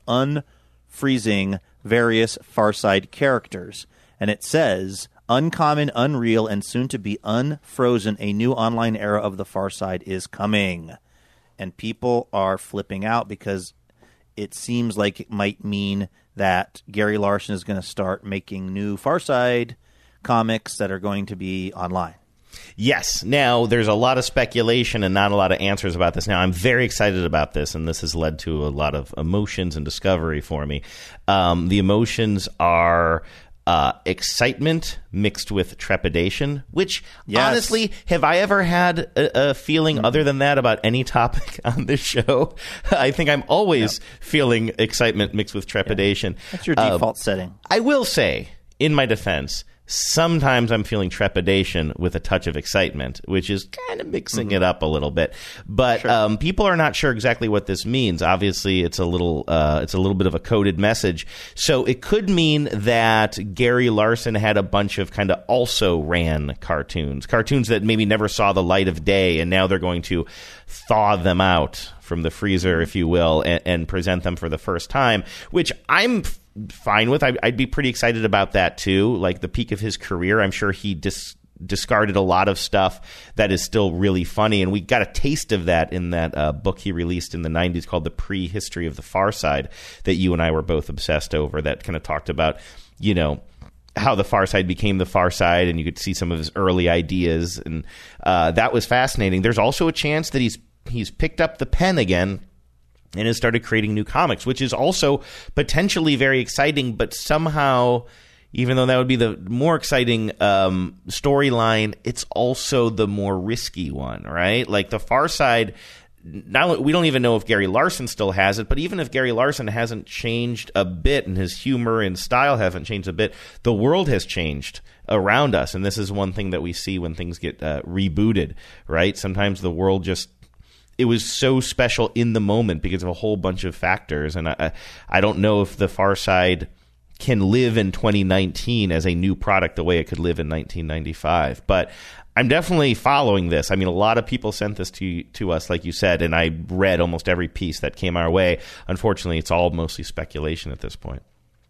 unfreezing various Far Side characters. And it says, uncommon, unreal, and soon to be unfrozen, a new online era of the Far Side is coming. And people are flipping out because it seems like it might mean that Gary Larson is going to start making new Far Side comics that are going to be online. Yes. Now, there's a lot of speculation and not a lot of answers about this. Now, I'm very excited about this, and this has led to a lot of emotions and discovery for me. Um, the emotions are uh, excitement mixed with trepidation, which, yes. honestly, have I ever had a, a feeling mm-hmm. other than that about any topic on this show? I think I'm always yeah. feeling excitement mixed with trepidation. Yeah. That's your default uh, setting. I will say, in my defense, sometimes I'm feeling trepidation with a touch of excitement, which is kind of mixing mm-hmm. it up a little bit. But sure. um, people are not sure exactly what this means. Obviously, it's a little uh, it's a little bit of a coded message. So it could mean that Gary Larson had a bunch of kind of also ran cartoons, cartoons that maybe never saw the light of day, and now they're going to thaw them out from the freezer, if you will, and, and present them for the first time, which I'm fine with. I, I'd be pretty excited about that too. Like the peak of his career, I'm sure he dis- discarded a lot of stuff that is still really funny, and we got a taste of that in that uh, book he released in the nineties called The Prehistory of the Far Side that you and I were both obsessed over, that kind of talked about, you know, how the Far Side became the Far Side, and you could see some of his early ideas, and uh, that was fascinating. There's also a chance that he's he's picked up the pen again and has started creating new comics, which is also potentially very exciting, but somehow, even though that would be the more exciting um, storyline, it's also the more risky one, right? Like the Far Side, now we don't even know if Gary Larson still has it, but even if Gary Larson hasn't changed a bit and his humor and style haven't changed a bit, the world has changed around us, and this is one thing that we see when things get uh, rebooted, right? Sometimes the world just... it was so special in the moment because of a whole bunch of factors. And I, I don't know if the Far Side can live in twenty nineteen as a new product the way it could live in nineteen ninety-five. But I'm definitely following this. I mean, a lot of people sent this to to us, like you said, and I read almost every piece that came our way. Unfortunately, it's all mostly speculation at this point.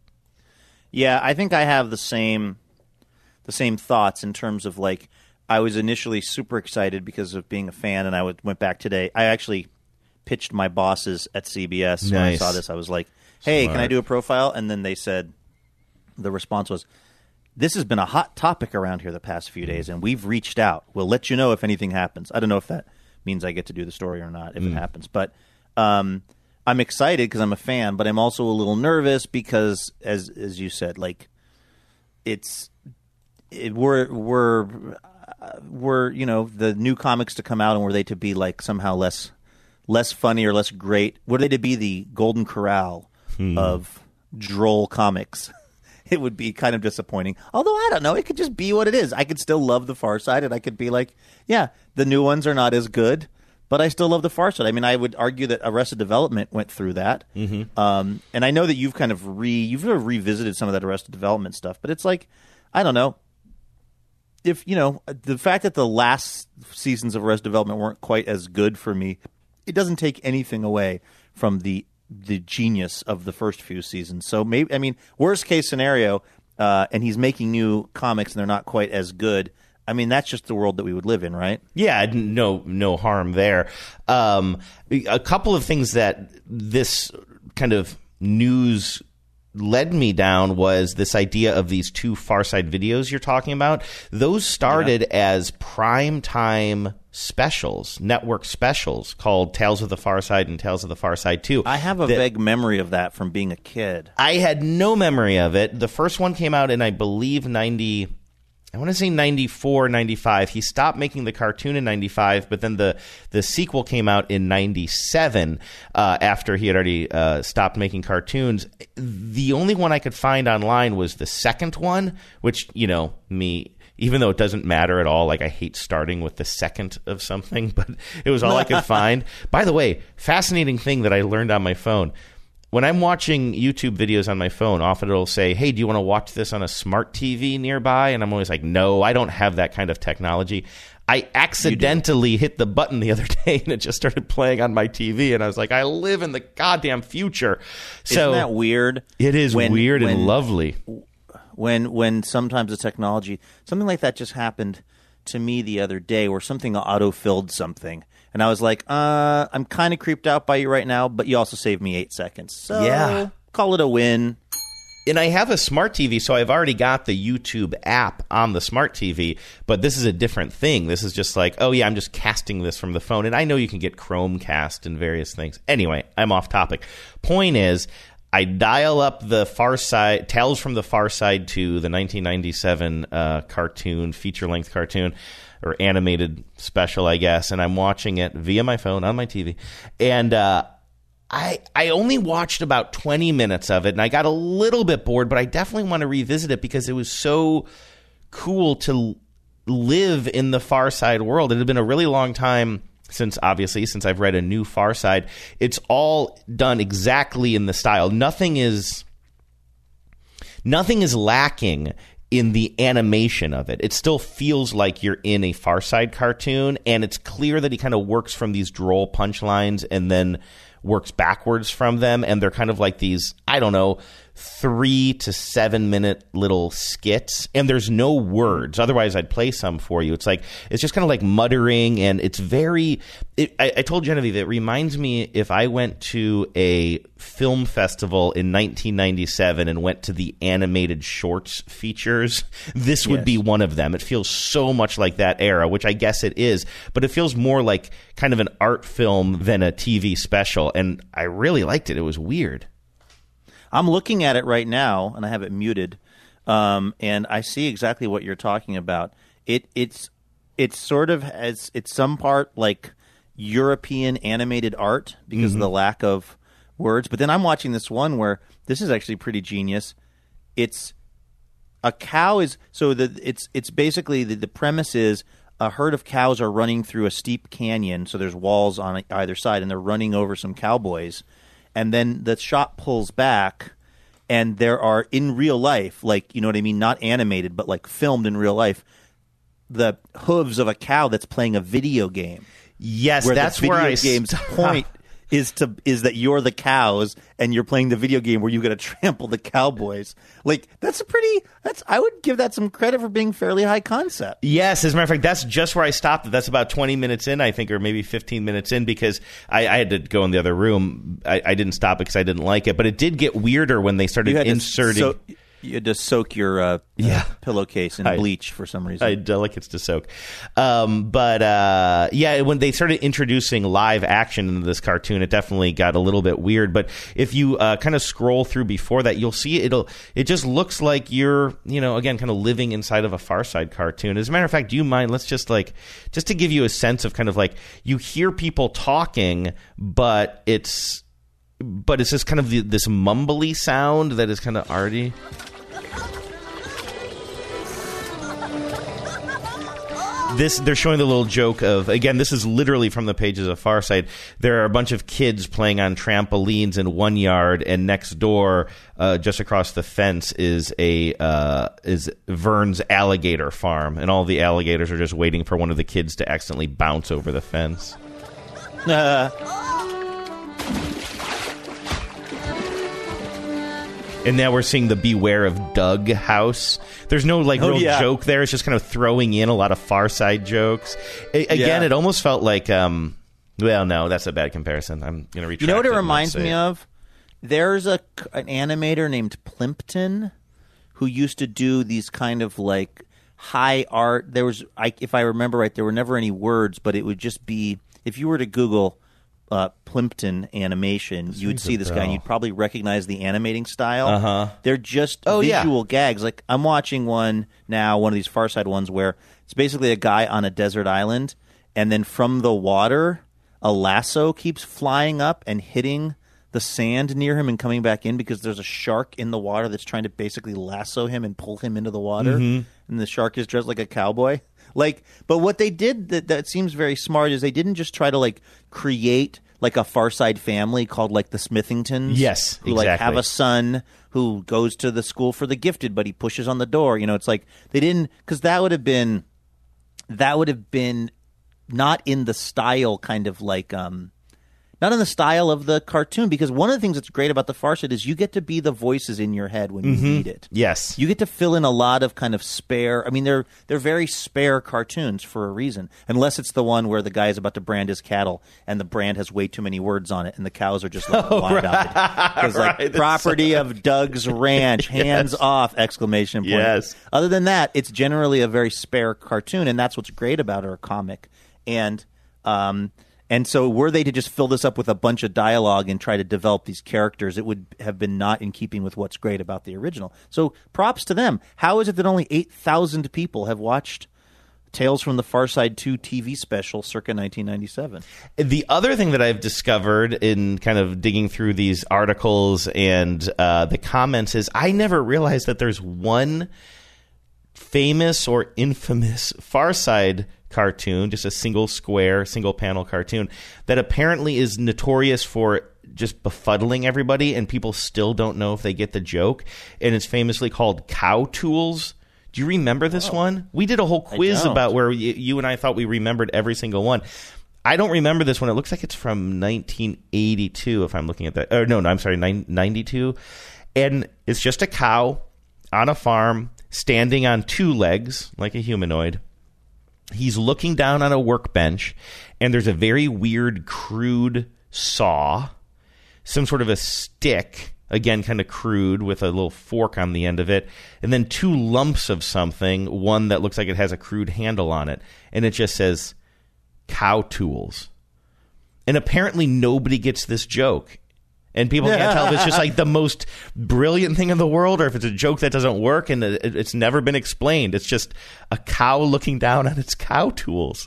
Yeah, I think I have the same the same thoughts in terms of like, I was initially super excited because of being a fan, and I w- went back today. I actually pitched my bosses at C B S nice. when I saw this. I was like, hey, Smart. can I do a profile? And then they said, the response was, this has been a hot topic around here the past few days, and we've reached out. We'll let you know if anything happens. I don't know if that means I get to do the story or not, if mm. it happens. But um, I'm excited because I'm a fan, but I'm also a little nervous because, as as you said, like it's it, we're we're uh, we're you know the new comics to come out, and were they to be like somehow less less funny or less great? Were they to be the Golden Corral hmm. of droll comics? It would be kind of disappointing. Although, I don't know. It could just be what it is. I could still love The Far Side, and I could be like, yeah, the new ones are not as good, but I still love The Far Side. I mean, I would argue that Arrested Development went through that. Mm-hmm. Um, and I know that you've kind of re you've sort of revisited some of that Arrested Development stuff, but it's like, I don't know. If, you know, the fact that the last seasons of Arrested Development weren't quite as good for me, it doesn't take anything away from the the genius of the first few seasons. So maybe, I mean, worst case scenario, uh, and he's making new comics and they're not quite as good. I mean, that's just the world that we would live in, right? Yeah, no, no harm there. Um, a couple of things that this kind of news led me down was this idea of these two Far Side videos you're talking about. Those started yeah. as primetime specials, network specials called Tales of the Far Side and Tales of the Far Side two. I have a that, vague memory of that from being a kid. I had no memory of it. The first one came out in, I believe, ninety I want to say ninety-four, ninety-five. He stopped making the cartoon in ninety-five, but then the, the sequel came out in ninety-seven uh, after he had already uh, stopped making cartoons. The only one I could find online was the second one, which, you know, me, even though it doesn't matter at all, like I hate starting with the second of something, but it was all I could find. By the way, fascinating thing that I learned on my phone. When I'm watching YouTube videos on my phone, often it'll say, hey, do you want to watch this on a smart T V nearby? And I'm always like, no, I don't have that kind of technology. I accidentally hit the button the other day and it just started playing on my T V. And I was like, I live in the goddamn future. So, isn't that weird? It is when, weird when, and lovely. When, when sometimes the technology, something like that just happened to me the other day where something auto-filled something. And I was like, uh, I'm kind of creeped out by you right now, but you also saved me eight seconds. So yeah. Call it a win. And I have a smart T V, so I've already got the YouTube app on the smart T V, but this is a different thing. This is just like, oh, yeah, I'm just casting this from the phone. And I know you can get Chromecast and various things. Anyway, I'm off topic. Point is, I dial up the Far Side, Tales from the Far Side two, the nineteen ninety-seven uh, cartoon, feature-length cartoon, or animated special, I guess, and I'm watching it via my phone on my T V. And uh, I I only watched about twenty minutes of it, and I got a little bit bored, but I definitely want to revisit it because it was so cool to live in the Far Side world. It had been a really long time since, obviously, since I've read a new Far Side. It's all done exactly in the style. Nothing is nothing is lacking in the animation of it. It still feels like you're in a Far Side cartoon, and it's clear that he kind of works from these droll punchlines and then works backwards from them, and they're kind of like these, I don't know, three to seven minute little skits, and there's no words. Otherwise, I'd play some for you. It's like, it's just kind of like muttering, and it's very, it, I, I told Genevieve, it reminds me if I went to a film festival in nineteen ninety-seven and went to the animated shorts features, this would yes. be one of them. It feels so much like that era, which I guess it is, but it feels more like kind of an art film than a T V special, and I really liked it. It was weird. I'm looking at it right now, and I have it muted, um, and I see exactly what you're talking about. It it's it's sort of as it's some part like European animated art because mm-hmm. of the lack of words. But then I'm watching this one where this is actually pretty genius. It's a cow is so the it's it's basically the, the premise is a herd of cows are running through a steep canyon, so there's walls on either side, and they're running over some cowboys. And then the shot pulls back, and there are, in real life, like, you know what I mean, not animated, but like filmed in real life, the hooves of a cow that's playing a video game. Yes, where that's the video where I game's point is to is that you're the cows and you're playing the video game where you got to trample the cowboys. Like, that's a pretty that's I would give that some credit for being fairly high concept. Yes, as a matter of fact, that's just where I stopped. That's about twenty minutes in, I think, or maybe fifteen minutes in, because I, I had to go in the other room. I, I didn't stop it because I didn't like it, but it did get weirder when they started inserting. To, so, You had to soak your uh, Yeah. uh, pillowcase in I- bleach for some reason. I delicates to soak. Um, but uh, yeah, when they started introducing live action into this cartoon, it definitely got a little bit weird. But if you uh, kind of scroll through before that, you'll see it'll it just looks like you're, you know, again, kind of living inside of a Far Side cartoon. As a matter of fact, do you mind? Let's just like just to give you a sense of kind of like you hear people talking, but it's but it's just kind of the, this mumbly sound that is kind of arty. This they're showing the little joke of, again, this is literally from the pages of Far Side. There are a bunch of kids playing on trampolines in one yard, and next door, uh, just across the fence, is a uh, is Vern's alligator farm, and all the alligators are just waiting for one of the kids to accidentally bounce over the fence. Uh. And now we're seeing the Beware of Doug house. There's no like Oh, real yeah. joke there. It's just kind of throwing in a lot of Far Side jokes. A- again, Yeah. it almost felt like, um, well, no, that's a bad comparison. I'm going to retract You know what it and not reminds say me it. of? There's a an animator named Plimpton who used to do these kind of like high art. There was, I, if I remember right, there were never any words, but it would just be, if you were to Google uh, Plimpton animation, you would rings see a this guy bell. and you'd probably recognize the animating style. Uh-huh. They're just Oh, yeah. visual gags. Like I'm watching one now, one of these Far Side ones where it's basically a guy on a desert island, and then from the water, a lasso keeps flying up and hitting the sand near him and coming back in because there's a shark in the water that's trying to basically lasso him and pull him into the water. Mhm. And the shark is dressed like a cowboy. Like, but what they did that, that seems very smart is they didn't just try to like create like a Far Side family called like the Smithingtons. Yes, who like exactly. have a son who goes to the school for the gifted, but he pushes on the door. You know, it's like they didn't, because that would have been that would have been not in the style, kind of like um. Not in the style of the cartoon, because one of the things that's great about the Far Side is you get to be the voices in your head when you Mhm. read it. Yes. You get to fill in a lot of kind of spare. I mean, they're they're very spare cartoons for a reason, unless it's the one where the guy is about to brand his cattle and the brand has way too many words on it, and the cows are just like Oh, wide-eyed. Because like right. That's property so of Doug's ranch, hands Yes. off! Exclamation point. Yes. Other than that, it's generally a very spare cartoon, and that's what's great about it, or a comic. And um. And so were they to just fill this up with a bunch of dialogue and try to develop these characters, it would have been not in keeping with what's great about the original. So props to them. How is it that only eight thousand people have watched Tales from the Far Side two T V special circa nineteen ninety-seven? The other thing that I've discovered in kind of digging through these articles and uh, the comments is I never realized that there's one famous or infamous Far Side cartoon, just a single square, single panel cartoon, that apparently is notorious for just befuddling everybody, and people still don't know if they get the joke. And it's famously called Cow Tools. Do you remember this Oh. one? We did a whole I quiz don't. about where y- you and I thought we remembered every single one. I don't remember this one. It looks like it's from nineteen eighty-two, if I'm looking at that. Or no, no, I'm sorry, nine- ninety-two. And it's just a cow on a farm standing on two legs like a humanoid. He's looking down on a workbench, and there's a very weird, crude saw, some sort of a stick, again, kind of crude, with a little fork on the end of it, and then two lumps of something, one that looks like it has a crude handle on it, and it just says, Cow Tools. And apparently nobody gets this joke. And people can't tell if it's just like the most brilliant thing in the world or if it's a joke that doesn't work and it, it's never been explained. It's just a cow looking down on its cow tools.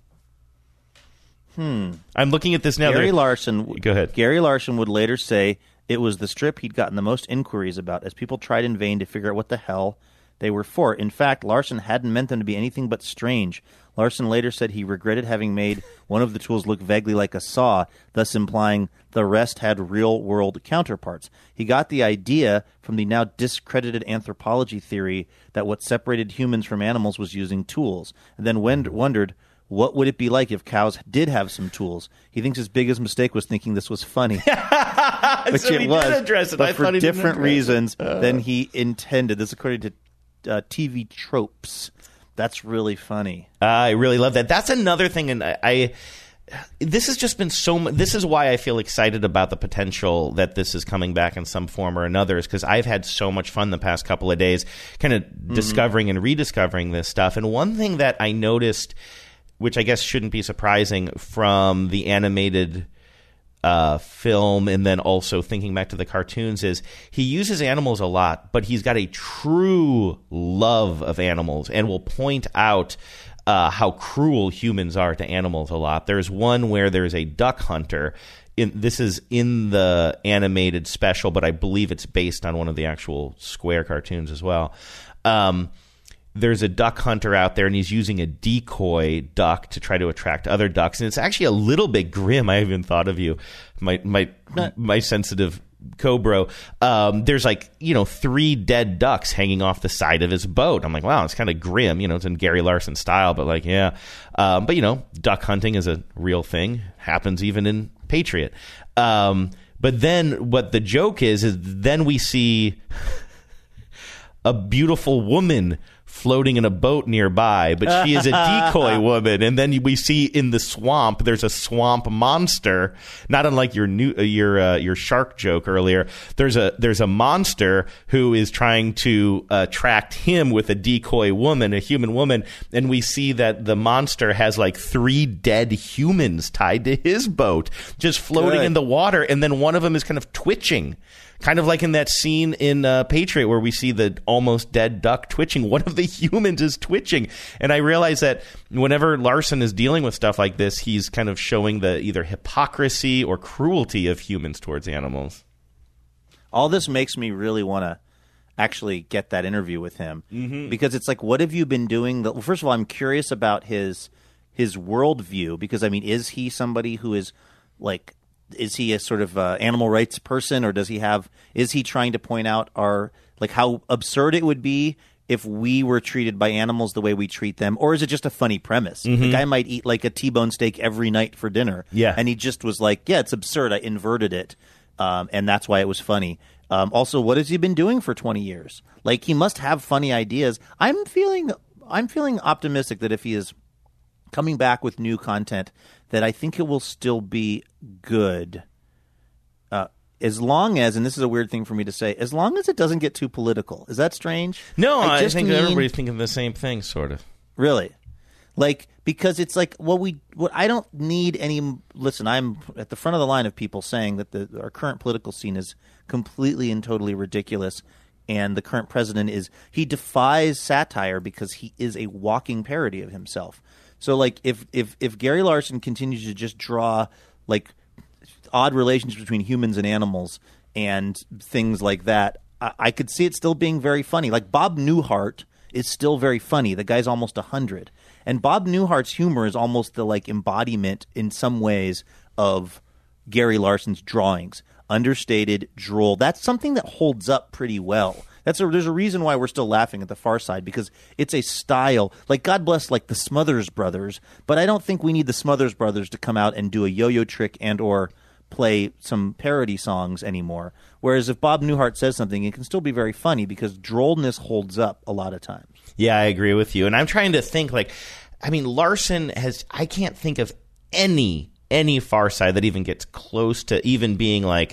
Hmm. I'm looking at this now. Gary They're- Larson. Go ahead. Gary Larson would later say it was the strip he'd gotten the most inquiries about, as people tried in vain to figure out what the hell they were for. In fact, Larson hadn't meant them to be anything but strange. Larson later said he regretted having made one of the tools look vaguely like a saw, thus implying the rest had real-world counterparts. He got the idea from the now discredited anthropology theory that what separated humans from animals was using tools, and then wend- wondered, what would it be like if cows did have some tools? He thinks his biggest mistake was thinking this was funny. Which So it he was, did address it. but I for thought he didn't different address it. reasons Uh. than he intended. This is according to uh, T V Tropes. That's really funny. I really love that. That's another thing, and I, I this has just been so much. This is why I feel excited about the potential that this is coming back in some form or another, is because I've had so much fun the past couple of days kind of mm-hmm. discovering and rediscovering this stuff. And one thing that I noticed, which I guess shouldn't be surprising from the animated uh, film and then also thinking back to the cartoons, is he uses animals a lot, but he's got a true love of animals and will point out uh, how cruel humans are to animals a lot. There's one where there's a duck hunter. In, this is in the animated special, but I believe it's based on one of the actual Square cartoons as well. Um There's a duck hunter out there, and he's using a decoy duck to try to attract other ducks. And it's actually a little bit grim. I even thought of you, my my my sensitive Cobra. Um, there's like, you know, three dead ducks hanging off the side of his boat. I'm like, wow, it's kind of grim. You know, it's in Gary Larson style, but like, yeah. Um, but, you know, duck hunting is a real thing. Happens even in Patriot. Um, but then what the joke is, is then we see a beautiful woman floating in a boat nearby, but she is a decoy woman. And then we see in the swamp, there's a swamp monster, not unlike your new uh, your uh, your shark joke earlier. There's a there's a monster who is trying to uh, attract him with a decoy woman, a human woman, and we see that the monster has like three dead humans tied to his boat, just floating Good. in the water, and then one of them is kind of twitching. Kind of like in that scene in uh, Patriot where we see the almost dead duck twitching. One of the humans is twitching. And I realize that whenever Larson is dealing with stuff like this, he's kind of showing the either hypocrisy or cruelty of humans towards animals. All this makes me really want to actually get that interview with him. Mm-hmm. Because it's like, what have you been doing? That, well, first of all, I'm curious about his his worldview. Because, I mean, is he somebody who is like... Is he a sort of uh, animal rights person, or does he have? Is he trying to point out our like how absurd it would be if we were treated by animals the way we treat them, or is it just a funny premise? Mm-hmm. The guy might eat like a T-bone steak every night for dinner, yeah, and he just was like, "Yeah, it's absurd. I inverted it, um, and that's why it was funny." Um, also, what has he been doing for twenty years? Like, he must have funny ideas. I'm feeling, I'm feeling optimistic that if he is coming back with new content, that I think it will still be good. Uh, as long as, and this is a weird thing for me to say, as long as it doesn't get too political. Is that strange? No, I, I, just think mean, everybody's thinking the same thing, sort of. Really? Like, because it's like, well, we, what I don't need any, listen, I'm at the front of the line of people saying that the, our current political scene is completely and totally ridiculous. And the current president is, he defies satire because he is a walking parody of himself. So, like, if, if, if Gary Larson continues to just draw, like, odd relationships between humans and animals and things like that, I, I could see it still being very funny. Like, Bob Newhart is still very funny. The guy's almost one hundred. And Bob Newhart's humor is almost the, like, embodiment in some ways of Gary Larson's drawings. Understated, droll. That's something that holds up pretty well. That's a, there's a reason why we're still laughing at The Far Side, because it's a style. Like, God bless, like, the Smothers Brothers, but I don't think we need the Smothers Brothers to come out and do a yo-yo trick and or play some parody songs anymore. Whereas if Bob Newhart says something, it can still be very funny because drollness holds up a lot of times. Yeah, I agree with you. And I'm trying to think, like, I mean, Larson has, I can't think of any, any Far Side that even gets close to even being like,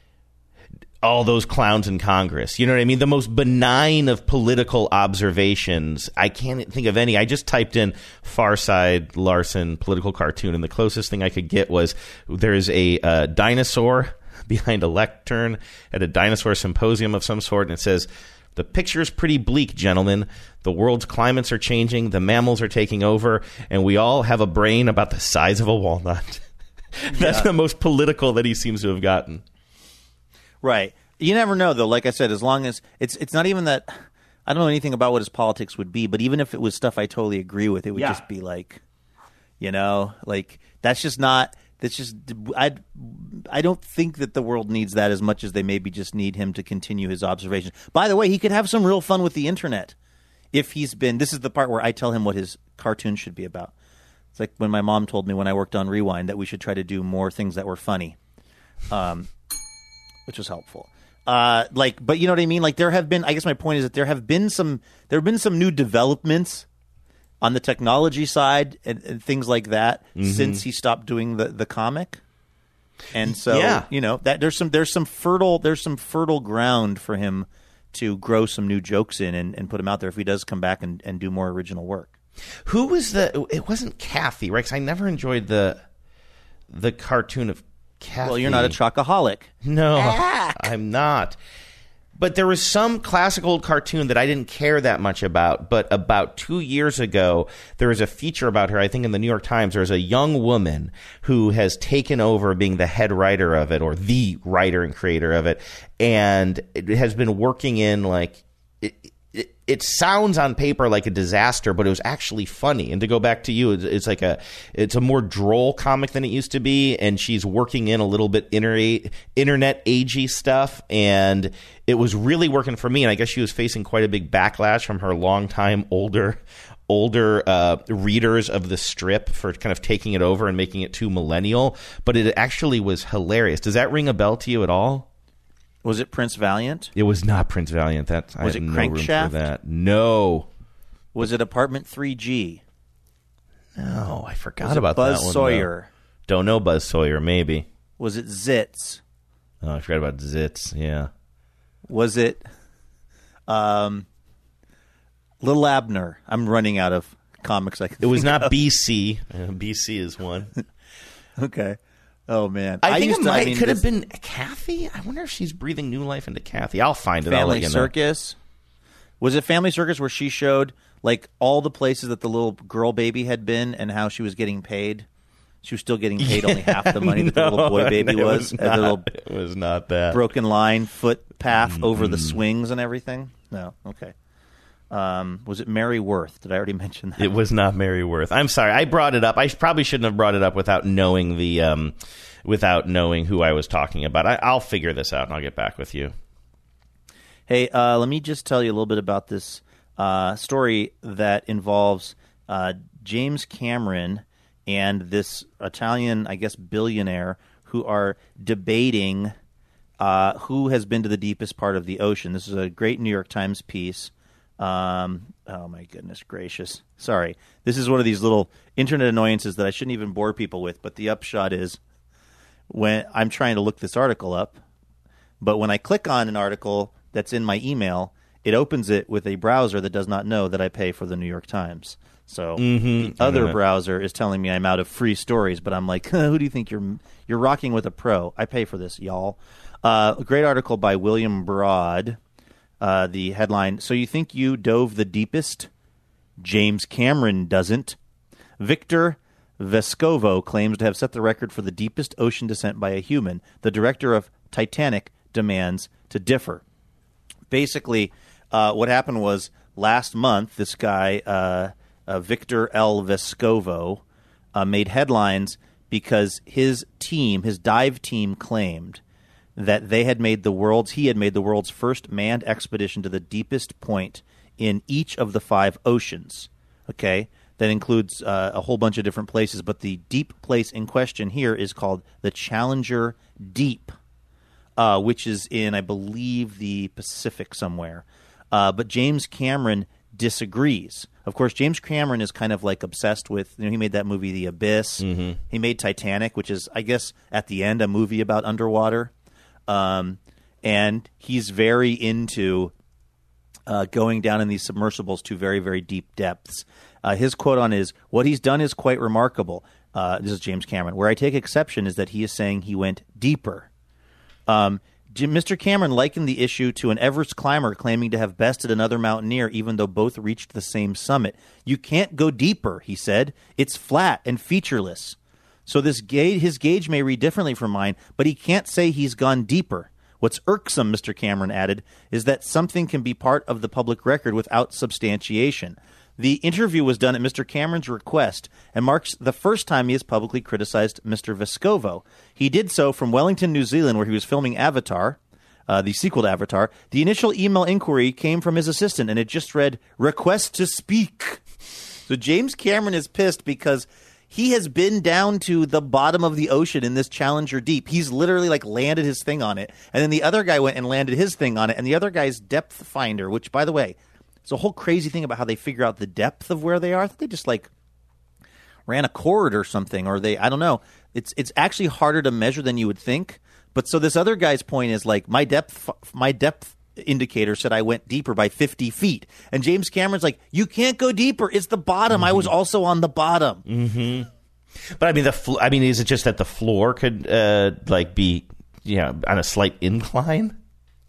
all those clowns in Congress. You know what I mean? The most benign of political observations. I can't think of any. I just typed in Far Side Larson political cartoon, and the closest thing I could get was there's a uh, dinosaur behind a lectern at a dinosaur symposium of some sort, and it says, "The picture's pretty bleak, gentlemen. The world's climates are changing, the mammals are taking over, and we all have a brain about the size of a walnut." That's Yeah. the most political that he seems to have gotten. Right. You never know, though. Like I said, as long as it's it's not even that I don't know anything about what his politics would be, but even if it was stuff I totally agree with, it would Yeah. just be like, you know, like that's just not that's just I I don't think that the world needs that as much as they maybe just need him to continue his observations. By the way, he could have some real fun with the internet if he's been. This is the part where I tell him what his cartoon should be about. It's like when my mom told me when I worked on Rewind that we should try to do more things that were funny. Um. Which was helpful. Uh, like, but you know what I mean? Like, there have been, I guess my point is that there have been some, there have been some new developments on the technology side and, and things like that Mhm. since he stopped doing the, the comic. And so, Yeah. you know, that there's some there's some fertile there's some fertile ground for him to grow some new jokes in and, and put him out there if he does come back and, and do more original work. Who was the? It wasn't Kathy, right? 'Cause I never enjoyed the the cartoon of Kathy. Well, you're not a chocoholic. No, I'm not. But there was some classic old cartoon that I didn't care that much about. But about two years ago, there was a feature about her, I think in the New York Times. There's a young woman who has taken over being the head writer of it, or the writer and creator of it, and it has been working in like... It, It, it sounds on paper like a disaster, but it was actually funny. And to go back to you, it's, it's like a it's a more droll comic than it used to be. And she's working in a little bit inter- internet agey stuff, and it was really working for me. And I guess she was facing quite a big backlash from her longtime older older uh, readers of the strip for kind of taking it over and making it too millennial. But it actually was hilarious. Does that ring a bell to you at all? Was it Prince Valiant? It was not Prince Valiant. That I Was had it no room Crankshaft? for that. No. Was it Apartment three G? No, I forgot Was it about Buzz that one. Sawyer? though. Don't know Buzz Sawyer. Maybe. Was it Zitz? Oh, I forgot about Zitz. Yeah. Was it um, Little Abner? I'm running out of comics. I can It was think not of. B C. Uh, B C is one. Okay. Oh man, I, think used it to, might I mean, could this have been Kathy. I wonder if she's breathing new life into Kathy. I'll find it. I'll Family let you know. Circus. Was it Family Circus where she showed like all the places that the little girl baby had been and how she was getting paid? She was still getting paid only half the money that the No, little boy baby it was. was and the not- little it was not that. broken line foot path over the Mm-mm. swings and everything. No, okay. Um, was it Mary Worth? Did I already mention that? It was not Mary Worth. I'm sorry. I brought it up. I probably shouldn't have brought it up without knowing the, um, without knowing who I was talking about. I, I'll figure this out and I'll get back with you. Hey, uh, let me just tell you a little bit about this uh, story that involves uh, James Cameron and this Italian, I guess, billionaire who are debating uh, who has been to the deepest part of the ocean. This is a great New York Times piece. Um, oh, my goodness gracious. Sorry. This is one of these little internet annoyances that I shouldn't even bore people with, but the upshot is when I'm trying to look this article up, but when I click on an article that's in my email, it opens it with a browser that does not know that I pay for the New York Times. So Mhm. the other Yeah. browser is telling me I'm out of free stories, but I'm like, who do you think you're you're rocking with a pro? I pay for this, y'all. Uh, a great article by William Broad. Uh, the headline, So You Think You Dove the Deepest? James Cameron doesn't. Victor Vescovo claims to have set the record for the deepest ocean descent by a human. The director of Titanic demands to differ. Basically, uh, what happened was last month, this guy, uh, uh, Victor L. Vescovo, uh, made headlines because his team, his dive team, claimed that they had made the world's, he had made the world's first manned expedition to the deepest point in each of the five oceans. Okay? That includes uh, a whole bunch of different places, but the deep place in question here is called the Challenger Deep, uh, which is in, I believe, the Pacific somewhere. Uh, but James Cameron disagrees. Of course, James Cameron is kind of like obsessed with, you know, he made that movie The Abyss. Mm-hmm. He made Titanic, which is, I guess, at the end, a movie about underwater. Um, and he's very into uh, going down in these submersibles to very, very deep depths. Uh, his quote on is, what he's done is quite remarkable. Uh, this is James Cameron. Where I take exception is that he is saying he went deeper. Um, Jim, Mister Cameron likened the issue to an Everest climber claiming to have bested another mountaineer even though both reached the same summit. You can't go deeper, he said. It's flat and featureless. So this gauge, his gauge may read differently from mine, but he can't say he's gone deeper. What's irksome, Mister Cameron added, is that something can be part of the public record without substantiation. The interview was done at Mister Cameron's request and marks the first time he has publicly criticized Mister Vescovo. He did so from Wellington, New Zealand, where he was filming Avatar, uh, the sequel to Avatar. The initial email inquiry came from his assistant, and it just read, request to speak. So James Cameron is pissed because he has been down to the bottom of the ocean in this Challenger Deep. He's literally like landed his thing on it. And then the other guy went and landed his thing on it. And the other guy's depth finder, which, by the way, It's a whole crazy thing about how they figure out the depth of where they are. I thought they just like ran a cord or something, or they I don't know. It's it's actually harder to measure than you would think. But so this other guy's point is like my depth my depth indicator said I went deeper by fifty feet, and James Cameron's like, you can't go deeper. It's the bottom. Mm-hmm. I was also on the bottom. Mm-hmm. But I mean, the fl- I mean, is it just that the floor could uh, like be you know on a slight incline?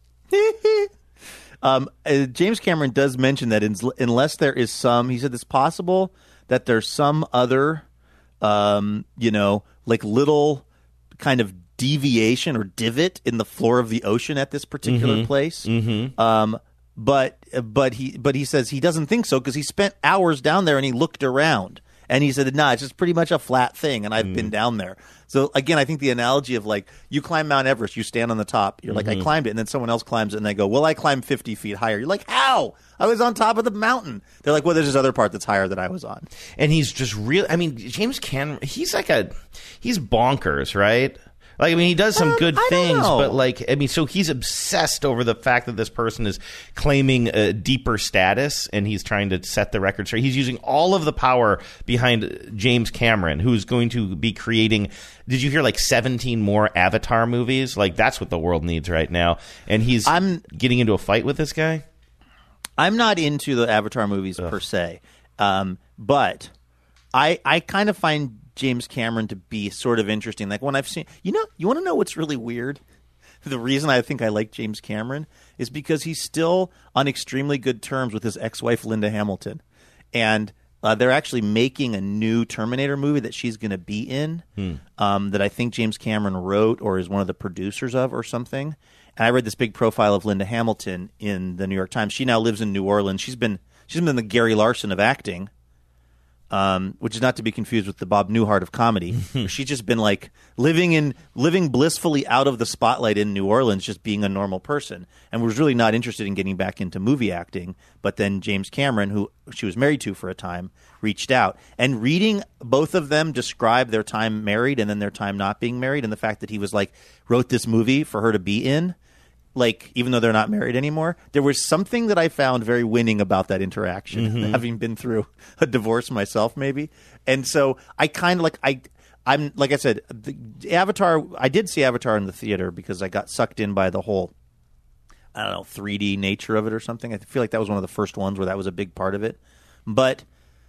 um, uh, James Cameron does mention that in, unless there is some, he said it's possible that there's some other, um, you know, like little kind of deviation or divot in the floor of the ocean at this particular mm-hmm. place. Mm-hmm. Um, but but he but he says he doesn't think so because he spent hours down there and he looked around and he said, nah, it's just pretty much a flat thing, and I've mm. been down there. So again, I think the analogy of like you climb Mount Everest, you stand on the top, you're mm-hmm. like, I climbed it, and then someone else climbs it, and they go, well, I climbed fifty feet higher. You're like, how? I was on top of the mountain. They're like, well, there's this other part that's higher that I was on. And he's just real. I mean, James Cameron, he's like a, he's bonkers, right? Like, I mean, he does some uh, good I things, don't know. but like, I mean, so he's obsessed over the fact that this person is claiming a deeper status, and he's trying to set the record straight. He's using all of the power behind James Cameron, who's going to be creating. Did you hear like seventeen more Avatar movies? Like, that's what the world needs right now. And he's I'm getting into a fight with this guy. I'm not into the Avatar movies Ugh. per se, um, but I I kind of find James Cameron to be sort of interesting. Like when I've seen, you know, you want to know what's really weird? The reason I think I like James Cameron is because he's still on extremely good terms with his ex-wife, Linda Hamilton. And uh, they're actually making a new Terminator movie that she's going to be in hmm. um, that I think James Cameron wrote or is one of the producers of or something. And I read this big profile of Linda Hamilton in the New York Times. She now lives in New Orleans. She's been she's been the Gary Larson of acting. Um, which is not to be confused with the Bob Newhart of comedy. She's just been like living in living blissfully out of the spotlight in New Orleans, just being a normal person, and was really not interested in getting back into movie acting. But then James Cameron, who she was married to for a time, reached out. And reading both of them describe their time married and then their time not being married, and the fact that he was like wrote this movie for her to be in. Like, even though they're not married anymore, there was something that I found very winning about that interaction, mm-hmm. having been through a divorce myself, maybe. And so I kind of like, I, I'm like I said, the Avatar, I did see Avatar in the theater because I got sucked in by the whole, I don't know, three D nature of it or something. I feel like that was one of the first ones where that was a big part of it. But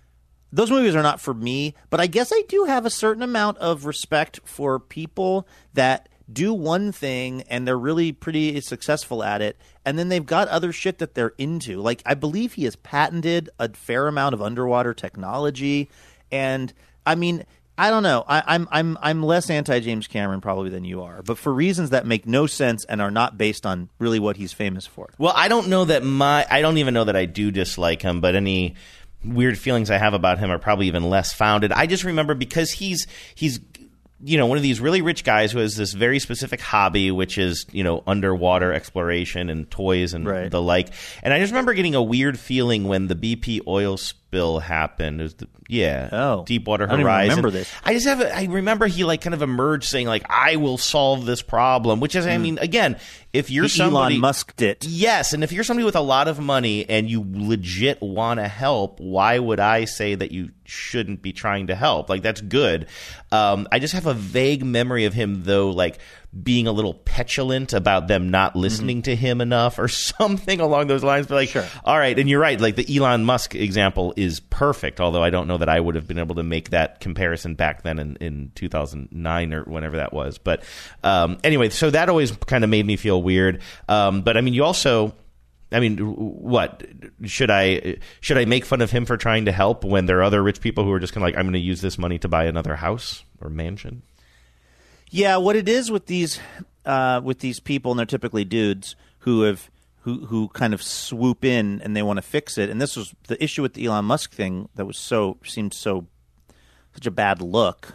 those movies are not for me. But I guess I do have a certain amount of respect for people that do one thing and they're really pretty successful at it, and then they've got other shit that they're into. Like, I believe he has patented a fair amount of underwater technology, and I mean, I don't know. I, I'm I'm I'm less anti James Cameron probably than you are, but for reasons that make no sense and are not based on really what he's famous for. Well, I don't know that my I don't even know that I do dislike him, but any weird feelings I have about him are probably even less founded. I just remember because he's he's. you know, one of these really rich guys who has this very specific hobby, which is, you know, underwater exploration and toys and right. the like. And I just remember getting a weird feeling when the B P oil spill happened. It was the, yeah. Oh. Deepwater I don't Horizon. even remember this. I just have a, I remember he like kind of emerged saying like, I will solve this problem, which is, mm. I mean, again, if you're he somebody. Elon Musked it. Yes. And if you're somebody with a lot of money and you legit want to help, why would I say that you shouldn't be trying to help? Like, that's good. Um, I just have a vague memory of him, though, like being a little petulant about them not listening mm-hmm. to him enough or something along those lines. But like, sure. all right. And you're right. Like the Elon Musk example is perfect, although I don't know that I would have been able to make that comparison back then in, in two thousand nine or whenever that was. But um, anyway, so that always kind of made me feel weird. Um, but I mean, you also... I mean, what should I should I make fun of him for trying to help when there are other rich people who are just kind of like, I'm going to use this money to buy another house or mansion? Yeah, what it is with these uh, with these people, and they're typically dudes who have who who kind of swoop in and they want to fix it. And this was the issue with the Elon Musk thing that was so seemed so such a bad look.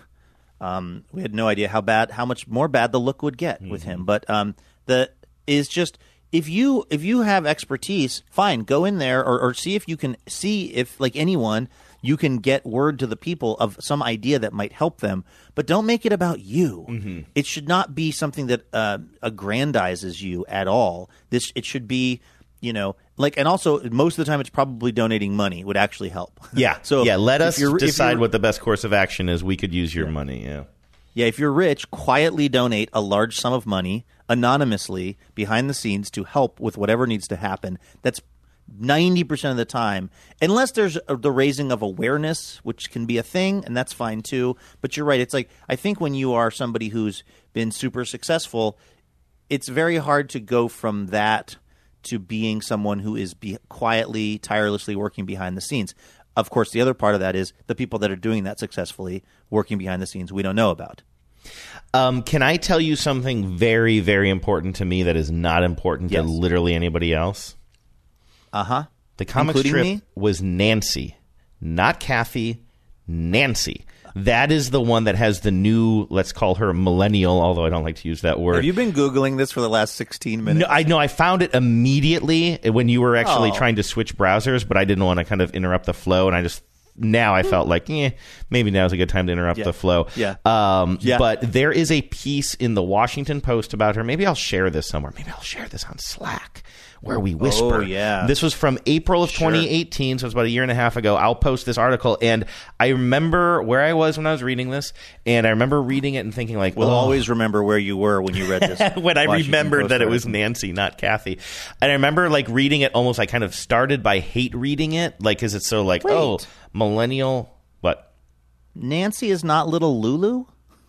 Um, we had no idea how bad, how much more bad the look would get mm-hmm. with him. But um, the is just. If you if you have expertise, fine, go in there or, or see if you can see if, like anyone, you can get word to the people of some idea that might help them. But don't make it about you. Mm-hmm. It should not be something that uh, aggrandizes you at all. This it should be, you know, like, and also most of the time it's probably donating money would actually help. Yeah. So yeah, let us if you're, decide if you're, what the best course of action is. We could use your yeah. money. Yeah. Yeah. If you're rich, quietly donate a large sum of money anonymously behind the scenes to help with whatever needs to happen. That's ninety percent of the time, unless there's a, the raising of awareness, which can be a thing, and that's fine too. But you're right. It's like, I think when you are somebody who's been super successful, it's very hard to go from that to being someone who is be quietly, tirelessly working behind the scenes. Of course, the other part of that is the people that are doing that successfully, working behind the scenes, we don't know about. Um, can I tell you something very, very important to me that is not important yes. to literally anybody else? Uh-huh. The comic Including strip me? was Nancy, not Kathy, Nancy. That is the one that has the new, let's call her millennial, although I don't like to use that word. Have you been Googling this for the last sixteen minutes? No, I know. I found it immediately when you were actually oh. trying to switch browsers, but I didn't want to kind of interrupt the flow, and I just... Now I felt like, eh, maybe now's a good time to interrupt yeah. the flow. Yeah. Um, yeah. But there is a piece in the Washington Post about her. Maybe I'll share this somewhere. Maybe I'll share this on Slack where we whisper. Oh, yeah. This was from April of sure. twenty eighteen, so it's about a year and a half ago. I'll post this article, and I remember where I was when I was reading this, and I remember reading it and thinking like, we'll oh. always remember where you were when you read this. when I Washington remembered Post that it article. was Nancy, not Kathy. And I remember like reading it almost, I kind of started by hate reading it, like, because it's so like, Wait. oh, millennial... What? Nancy is not little Lulu?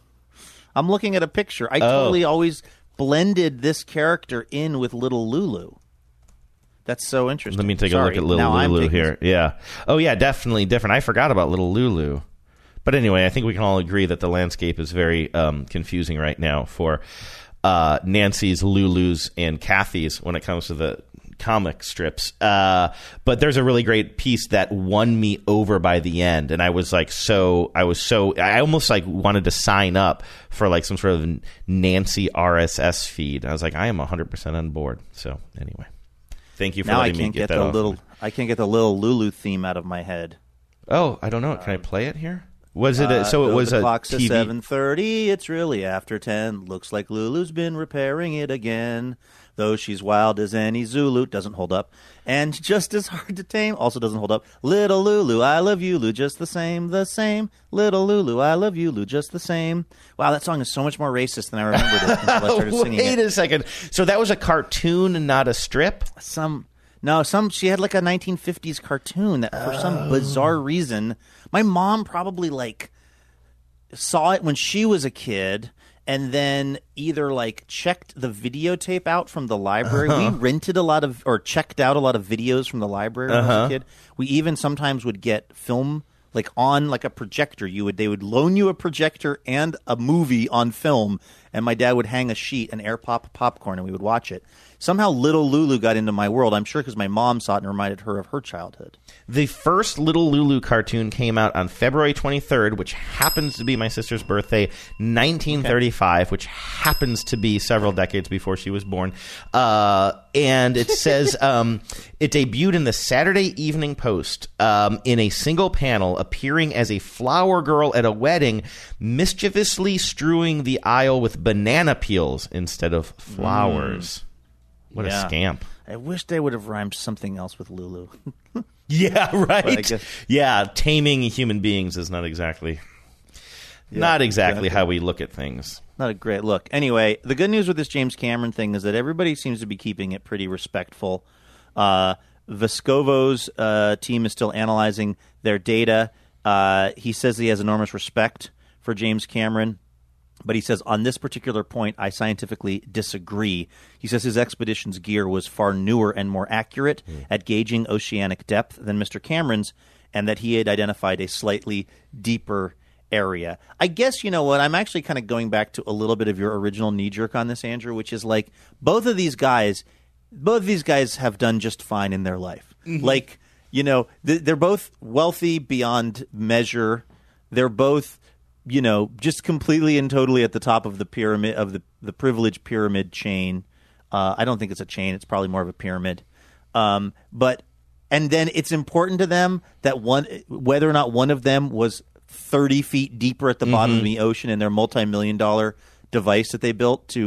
I'm looking at a picture. I oh. totally always blended this character in with little Lulu. That's so interesting. Let me take Sorry. a look at little now Lulu here. Yeah. Oh, yeah, definitely different. I forgot about little Lulu. But anyway, I think we can all agree that the landscape is very um, confusing right now for uh, Nancy's, Lulu's, and Kathy's when it comes to the comic strips. Uh, but there's a really great piece that won me over by the end. And I was like, so, I was so, I almost like wanted to sign up for like some sort of Nancy R S S feed. I was like, I am one hundred percent on board. So anyway, thank you for now letting I can't me get, get that the off. little. I can't get the little Lulu theme out of my head. Oh, I don't know. Can I play it here? Was it a, so? It uh, was the a clock T V. says seven thirty. It's really after ten. Looks like Lulu's been repairing it again. Though she's wild as any Zulu, doesn't hold up, and just as hard to tame, also doesn't hold up. Little Lulu, I love you, Lou, just the same, the same. Little Lulu, I love you, Lou, just the same. Wow, that song is so much more racist than I remembered it until I started singing Wait it. a second. So that was a cartoon and not a strip? Some. No, some. She had like a nineteen fifties cartoon that, for some bizarre reason, my mom probably like saw it when she was a kid, and then either like checked the videotape out from the library. Uh-huh. We rented a lot of, or checked out a lot of videos from the library when I was Uh-huh. a kid. We even sometimes would get film like on like a projector. You would they would loan you a projector and a movie on film, and my dad would hang a sheet and air pop popcorn, and we would watch it. Somehow Little Lulu got into my world, I'm sure because my mom saw it and reminded her of her childhood. The first Little Lulu cartoon came out on February twenty-third, which happens to be my sister's birthday, nineteen thirty-five, okay. Which happens to be several decades before she was born. Uh, and it says um, it debuted in the Saturday Evening Post um, in a single panel, appearing as a flower girl at a wedding, mischievously strewing the aisle with banana peels instead of flowers. Mm. What yeah. a scamp. I wish they would have rhymed something else with Lulu. Yeah, right. Guess... Yeah, taming human beings is not exactly yeah, not exactly, exactly how we look at things. Not a great look. Anyway, the good news with this James Cameron thing is that everybody seems to be keeping it pretty respectful. Uh, Vescovo's uh, team is still analyzing their data. Uh, he says he has enormous respect for James Cameron. But he says, on this particular point, I scientifically disagree. He says his expedition's gear was far newer and more accurate mm. at gauging oceanic depth than Mister Cameron's, and that he had identified a slightly deeper area. I guess, you know what, I'm actually kind of going back to a little bit of your original knee-jerk on this, Andrew, which is like, both of these guys, both of these guys have done just fine in their life. Mm-hmm. Like, you know, th- they're both wealthy beyond measure. They're both... you know, just completely and totally at the top of the pyramid, of the, the privilege pyramid chain. Uh, I don't think it's a chain. It's probably more of a pyramid. Um, but, and then it's important to them that one, whether or not one of them was thirty feet deeper at the mm-hmm. bottom of the ocean in their multi-million dollar device that they built to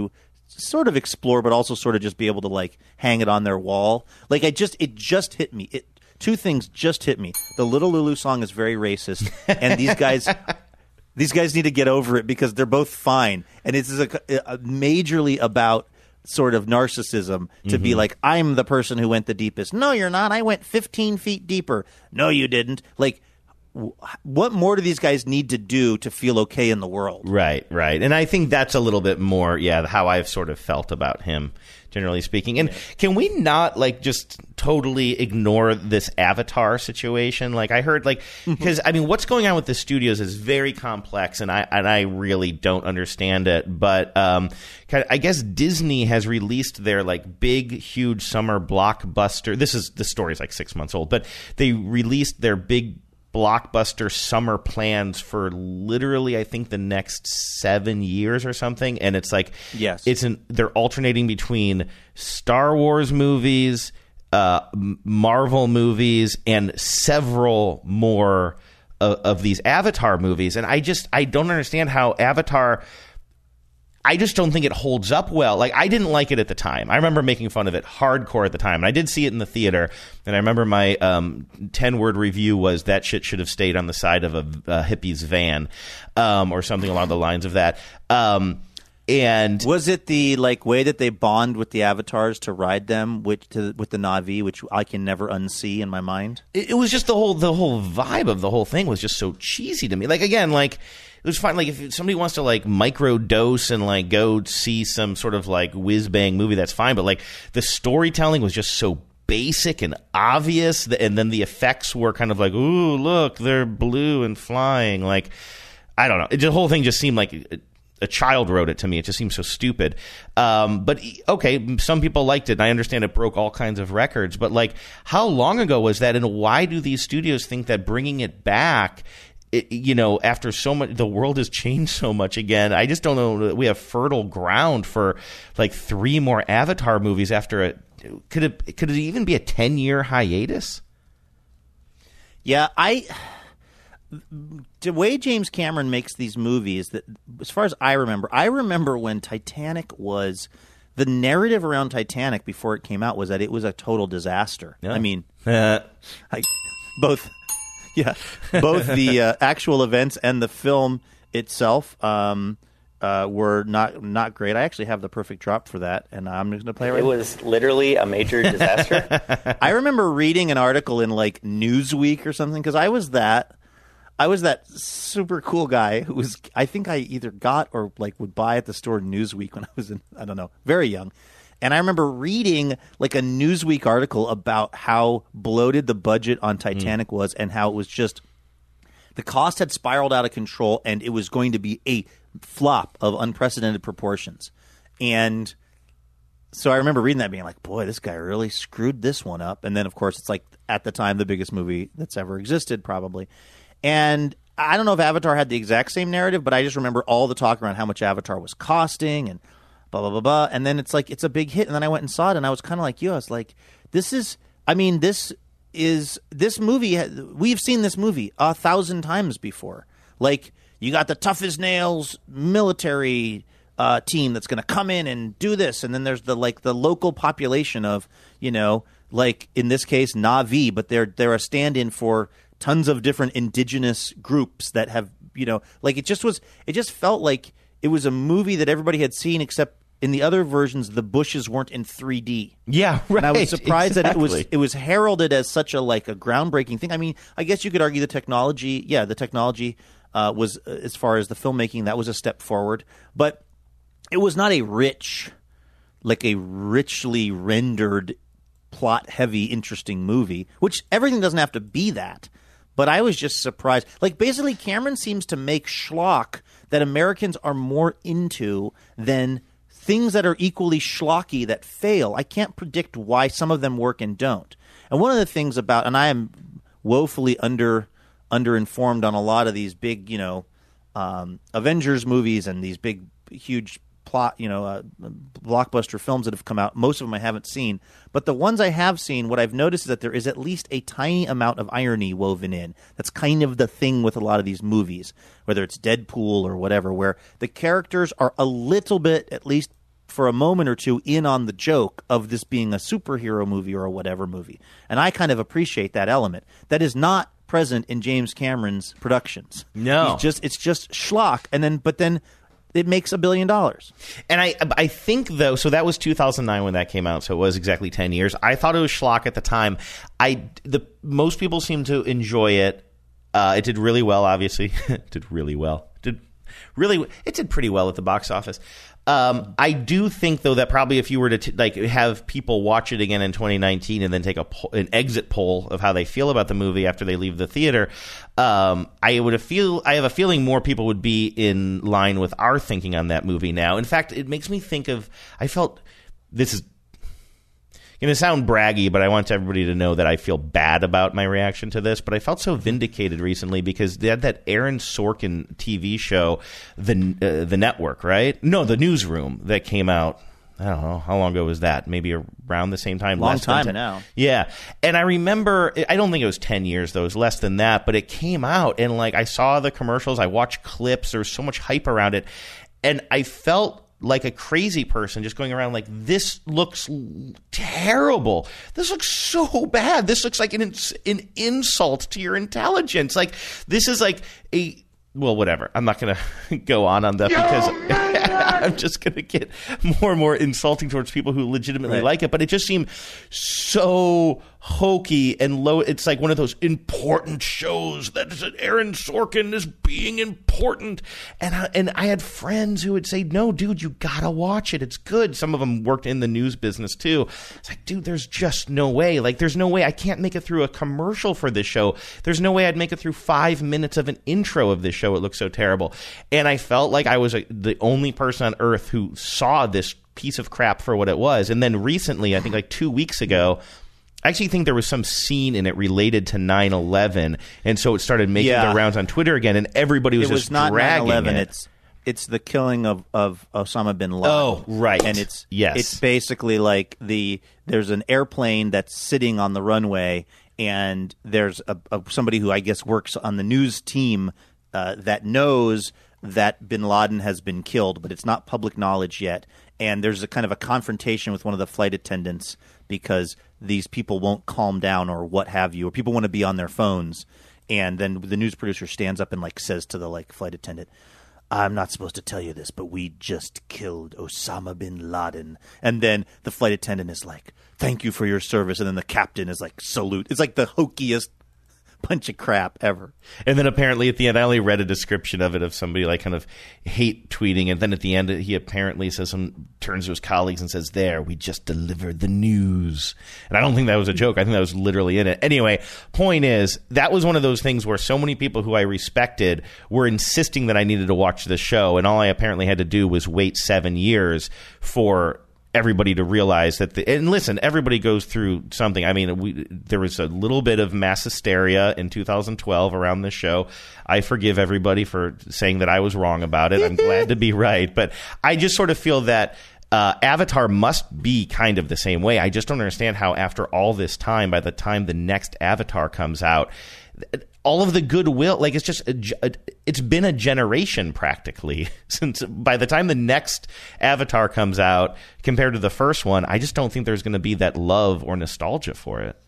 sort of explore, but also sort of just be able to like hang it on their wall. Like I just, it just hit me. It two things just hit me. The Little Lulu song is very racist, and these guys, these guys need to get over it because they're both fine, and it's a, a majorly about sort of narcissism to mm-hmm. be like, I'm the person who went the deepest. No, you're not. I went fifteen feet deeper. No, you didn't. Like. What more do these guys need to do to feel okay in the world? Right, right. And I think that's a little bit more, yeah, how I've sort of felt about him, generally speaking. And yeah. Can we not, like, just totally ignore this Avatar situation? Like, I heard, like, because, I mean, what's going on with the studios is very complex, and I and I really don't understand it. But um, I guess Disney has released their, like, big, huge summer blockbuster. This is, the story's, like, six months old. But they released their big blockbuster summer plans for literally I think the next seven years or something, and it's like yes it's an they're alternating between Star Wars movies, uh Marvel movies, and several more of, of these Avatar movies. And I just I don't understand how Avatar I just don't think it holds up well. Like, I didn't like it at the time. I remember making fun of it hardcore at the time. And I did see it in the theater. And I remember my um, ten-word review was that shit should have stayed on the side of a, a hippie's van um, or something along the lines of that. Um, and was it the like way that they bond with the avatars to ride them with, to, with the Na'vi, which I can never unsee in my mind? It, it was just the whole the whole vibe of the whole thing was just so cheesy to me. Like, again, like... It was fine. Like, if somebody wants to, like, microdose and, like, go see some sort of, like, whiz-bang movie, that's fine. But, like, the storytelling was just so basic and obvious. And then the effects were kind of like, ooh, look, they're blue and flying. Like, I don't know. It, the whole thing just seemed like a, a child wrote it to me. It just seemed so stupid. Um, but, okay, some people liked it. And I understand it broke all kinds of records. But, like, how long ago was that? And why do these studios think that bringing it back... It, you know, after so much, the world has changed so much again. I just don't know that we have fertile ground for like three more Avatar movies after a. Could it could it even be a ten year hiatus? Yeah, I. The way James Cameron makes these movies, that as far as I remember, I remember when Titanic was. The narrative around Titanic before it came out was that it was a total disaster. Yeah. I mean, I, both. Yeah, both the uh, actual events and the film itself um, uh, were not not great. I actually have the perfect drop for that, and I'm just going to play it right It was literally a major disaster. I remember reading an article in like Newsweek or something because I was that I was that super cool guy who was I think I either got or like would buy at the store Newsweek when I was in I don't know very young. And I remember reading like a Newsweek article about how bloated the budget on Titanic mm. was and how it was just the cost had spiraled out of control and it was going to be a flop of unprecedented proportions. And so I remember reading that being like, boy, this guy really screwed this one up. And then, of course, it's like at the time the biggest movie that's ever existed probably. And I don't know if Avatar had the exact same narrative, but I just remember all the talk around how much Avatar was costing and blah, blah, blah, blah. And then it's like, it's a big hit. And then I went and saw it, and I was kind of like you. I was like, this is, I mean, this is, this movie, we've seen this movie a thousand times before. Like, you got the tough as nails military uh, team that's going to come in and do this. And then there's the, like, the local population of, you know, like, in this case, Na'vi, but they're, they're a stand-in for tons of different indigenous groups that have, you know, like, it just was, it just felt like it was a movie that everybody had seen, except in the other versions, the bushes weren't in three D. Yeah, right. And I was surprised exactly. that it was it was heralded as such a like a groundbreaking thing. I mean, I guess you could argue the technology. Yeah, the technology uh, was uh, as far as the filmmaking, that was a step forward. But it was not a rich, like a richly rendered, plot-heavy, interesting movie. Which everything doesn't have to be that. But I was just surprised. Like, basically, Cameron seems to make schlock that Americans are more into than things that are equally schlocky that fail. I can't predict why some of them work and don't. And one of the things about, and I am woefully under underinformed on a lot of these big, you know, um, Avengers movies and these big, huge plot, you know, uh, blockbuster films that have come out. Most of them I haven't seen. But the ones I have seen, what I've noticed is that there is at least a tiny amount of irony woven in. That's kind of the thing with a lot of these movies, whether it's Deadpool or whatever, where the characters are a little bit, at least for a moment or two in on the joke of this being a superhero movie or a whatever movie. And I kind of appreciate that element. That is not present in James Cameron's productions. No. He's just it's just schlock, and then but then it makes a billion dollars. And I I think, though, so that was two thousand nine when that came out, so it was exactly ten years. I thought it was schlock at the time. I the most people seem to enjoy it. Uh, it did really well, obviously. It did really well. It did really it did pretty well at the box office. Um, I do think, though, that probably if you were to t- like have people watch it again in twenty nineteen and then take a po- an exit poll of how they feel about the movie after they leave the theater, um, I would have feel I have a feeling more people would be in line with our thinking on that movie now. In fact, it makes me think of I felt this is going to sound braggy, but I want everybody to know that I feel bad about my reaction to this. But I felt so vindicated recently because they had that Aaron Sorkin T V show, the uh, the Network, right? No, the Newsroom that came out. I don't know how long ago was that? Maybe around the same time. Long less time than ten now. Yeah, and I remember. I don't think it was ten years though. It was less than that. But it came out, and like I saw the commercials. I watched clips. There was so much hype around it, and I felt like a crazy person just going around like, this looks terrible. This looks so bad. This looks like an ins- an insult to your intelligence. Like, this is like a... Well, whatever. I'm not going to go on on that because I'm just going to get more and more insulting towards people who legitimately Right. like it. But it just seemed so hokey and low. It's like one of those important shows that is Aaron Sorkin is being important. And I, and I had friends who would say, no, dude, you got to watch it. It's good. Some of them worked in the news business too. It's like, dude, there's just no way. Like, there's no way. I can't make it through a commercial for this show. There's no way I'd make it through five minutes of an intro of this show. It looks so terrible. And I felt like I was a, the only person on earth who saw this piece of crap for what it was. And then recently, I think like two weeks ago, I actually think there was some scene in it related to nine eleven, and so it started making Yeah. the rounds on Twitter again, and everybody was it was just not dragging nine eleven. it. It's it's the killing of, of Osama bin Laden. Oh, right. And it's Yes. it's basically like the there's an airplane that's sitting on the runway, and there's a, a somebody who I guess works on the news team uh, that knows that bin Laden has been killed, but it's not public knowledge yet. And there's a kind of a confrontation with one of the flight attendants because these people won't calm down or what have you, or people want to be on their phones. And then the news producer stands up and like says to the like flight attendant, I'm not supposed to tell you this, but we just killed Osama bin Laden. And then the flight attendant is like, thank you for your service. And then the captain is like, salute. It's like the hokiest bunch of crap ever. And then apparently at the end, I only read a description of it of somebody like kind of hate tweeting. And then at the end, he apparently says, some turns to his colleagues and says, there, we just delivered the news. And I don't think that was a joke. I think that was literally in it. Anyway, point is, that was one of those things where so many people who I respected were insisting that I needed to watch this show. And all I apparently had to do was wait seven years for everybody to realize that the, and listen, everybody goes through something. I mean, we, there was a little bit of mass hysteria in two thousand twelve around this show. I forgive everybody for saying that I was wrong about it. I'm glad to be right. But I just sort of feel that uh, Avatar must be kind of the same way. I just don't understand how after all this time, by the time the next Avatar comes out, all of the goodwill, like it's just, a, it's been a generation practically since by the time the next Avatar comes out compared to the first one, I just don't think there's going to be that love or nostalgia for it.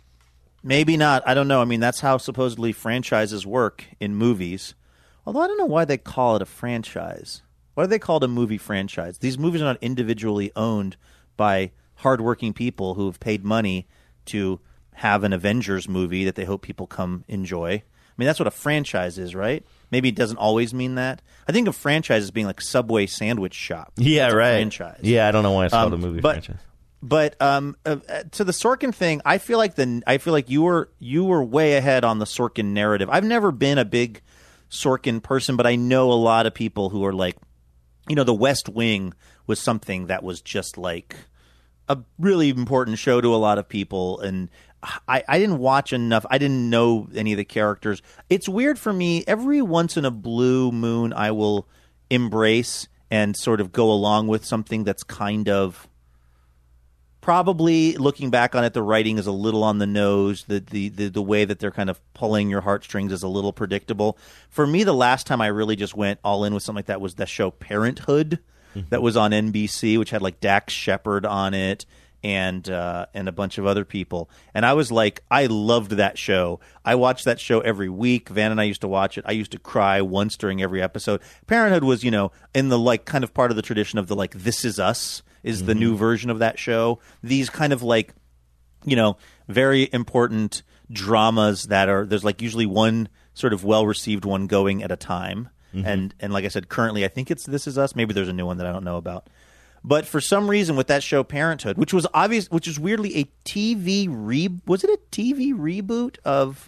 Maybe not. I don't know. I mean, that's how supposedly franchises work in movies. Although I don't know why they call it a franchise. Why do they call it a movie franchise? These movies are not individually owned by hardworking people who have paid money to have an Avengers movie that they hope people come enjoy. I mean, that's what a franchise is, right? Maybe it doesn't always mean that. I think of franchise as being like Subway sandwich shop. Yeah, That's a right. franchise. Yeah, I don't know why it's called Um, a movie but, franchise. But um, uh, uh, to the Sorkin thing, I feel like the I feel like you were you were way ahead on the Sorkin narrative. I've never been a big Sorkin person, but I know a lot of people who are like, you know, The West Wing was something that was just like a really important show to a lot of people, and I, I didn't watch enough. I didn't know any of the characters. It's weird for me. Every once in a blue moon, I will embrace and sort of go along with something that's kind of probably, looking back on it, the writing is a little on the nose. The, the, the, the way that they're kind of pulling your heartstrings is a little predictable. For me, the last time I really just went all in with something like that was the show Parenthood, mm-hmm. that was on N B C, which had like Dax Shepard on it and uh, and a bunch of other people. And I was like, I loved that show. I watched that show every week. Van and I used to watch it. I used to cry once during every episode. Parenthood was, you know, in the like kind of part of the tradition of the like This Is Us is mm-hmm. the new version of that show. These kind of like, you know, very important dramas that are, there's like usually one sort of well-received one going at a time. Mm-hmm. And and like I said, currently I think it's This Is Us. Maybe there's a new one that I don't know about. But for some reason with that show Parenthood, which was obvious, which is weirdly a T V re was it a T V reboot of,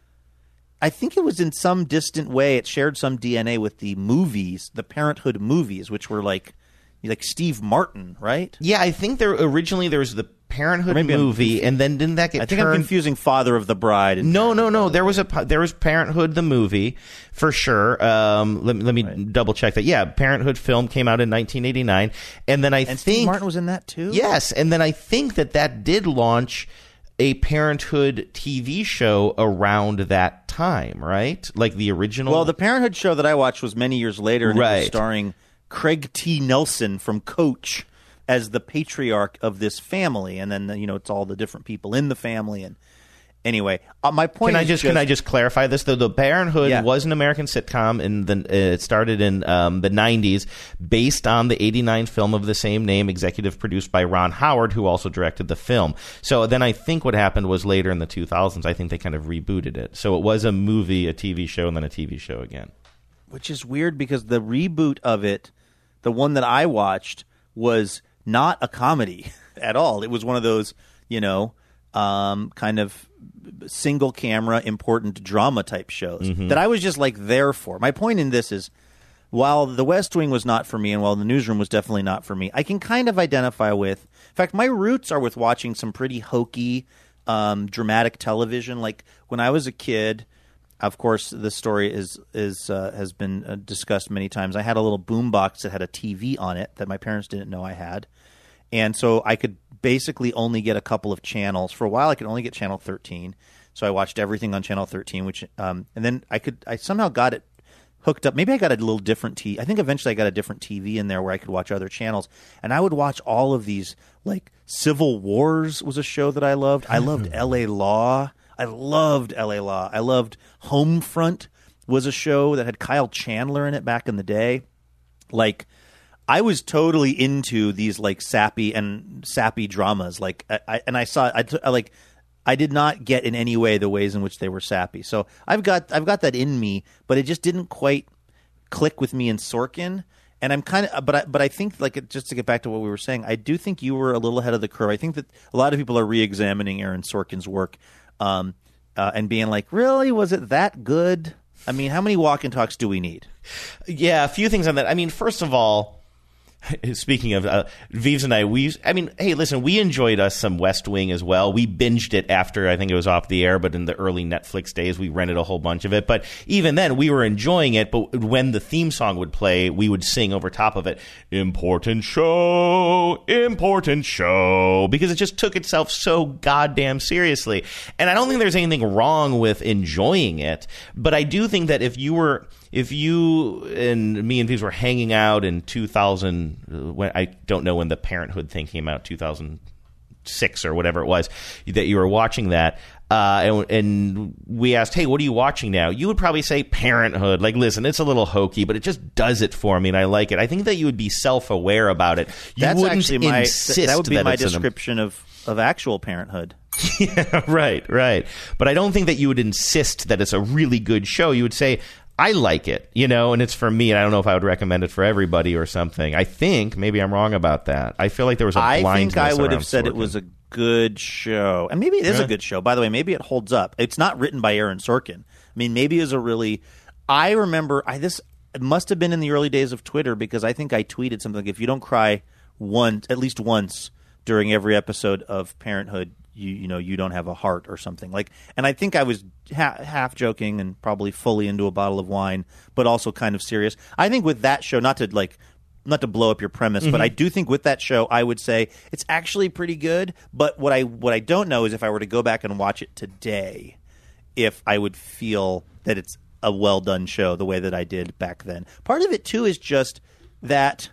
I think it was in some distant way, it shared some D N A with the movies, the Parenthood movies, which were like like Steve Martin, right? Yeah, I think there originally there was the Parenthood movie, and then didn't that get I think turned... I'm confusing Father of the Bride. And no, no, no. There was a there was Parenthood the movie for sure. Um, let, let me right. double check that. Yeah, Parenthood film came out in nineteen eighty-nine, and then I and think Steve Martin was in that too. Yes, and then I think that that did launch a Parenthood T V show around that time, right? Like the original. Well, the Parenthood show that I watched was many years later, and right. it was starring Craig T. Nelson from Coach as the patriarch of this family, and then you know it's all the different people in the family. And anyway, uh, my point. Can I is just, just can I just clarify this though? The Parenthood yeah. was an American sitcom, and uh, it started in um, the nineties, based on the eighty-nine film of the same name, executive produced by Ron Howard, who also directed the film. So then I think what happened was later in the two thousands, I think they kind of rebooted it. So it was a movie, a T V show, and then a T V show again. Which is weird because the reboot of it, the one that I watched, was not a comedy at all. It was one of those, you know, um, kind of single camera, important drama type shows mm-hmm. that I was just like there for. My point in this is, while The West Wing was not for me and while The Newsroom was definitely not for me, I can kind of identify with, in fact, my roots are with watching some pretty hokey, um, dramatic television. Like when I was a kid, of course, this story is is uh, has been uh, discussed many times. I had a little boombox that had a T V on it that my parents didn't know I had, and so I could basically only get a couple of channels. For a while, I could only get channel thirteen, so I watched everything on channel thirteen. Which, um, and then I could I somehow got it hooked up. Maybe I got a little different T V. I think eventually I got a different T V in there where I could watch other channels, and I would watch all of these. Like Civil Wars was a show that I loved. I loved L A Law. I loved L A Law. I loved Homefront was a show that had Kyle Chandler in it back in the day. Like, I was totally into these like sappy and sappy dramas. Like, I, I and I saw I, I like I did not get in any way the ways in which they were sappy. So I've got I've got that in me, but it just didn't quite click with me in Sorkin. And I'm kind of, but I, but I think, like, just to get back to what we were saying, I do think you were a little ahead of the curve. I think that a lot of people are re-examining Aaron Sorkin's work. Um, uh, and being like, really, was it that good? I mean, how many walk and talks do we need? Yeah, a few things on that. I mean, first of all, speaking of uh, Vives and I, we I mean, hey, listen, we enjoyed us some West Wing as well. We binged it after I think it was off the air, but in the early Netflix days, we rented a whole bunch of it. But even then, we were enjoying it. But when the theme song would play, we would sing over top of it, "Important show, important show," because it just took itself so goddamn seriously. And I don't think there's anything wrong with enjoying it, but I do think that if you were If you and me and Vives were hanging out in two thousand, when I don't know when the Parenthood thing came out, two thousand six or whatever it was, that you were watching that, uh, and, and we asked, hey, what are you watching now? You would probably say Parenthood. Like, listen, it's a little hokey, but it just does it for me, and I like it. I think that you would be self-aware about it. You That's wouldn't actually my, insist that would be that my it's description of, of actual Parenthood. Yeah, right, right. But I don't think that you would insist that it's a really good show. You would say, I like it, you know, and it's for me, and I don't know if I would recommend it for everybody or something. I think maybe I'm wrong about that. I feel like there was a blindness I think I would have around said Sorkin. it was a good show. And maybe it is Yeah. a good show. By the way, maybe it holds up. It's not written by Aaron Sorkin. I mean, maybe it's a really – I remember – I this it must have been in the early days of Twitter because I think I tweeted something like, if you don't cry once, at least once during every episode of Parenthood, you you know you don't have a heart or something like. And I think I was ha- half joking and probably fully into a bottle of wine, but also kind of serious. I think with that show, not to like not to blow up your premise, mm-hmm. but I do think with that show, I would say it's actually pretty good. But what I what I don't know is if I were to go back and watch it today, if I would feel that it's a well done show the way that I did back then. Part of it too is just that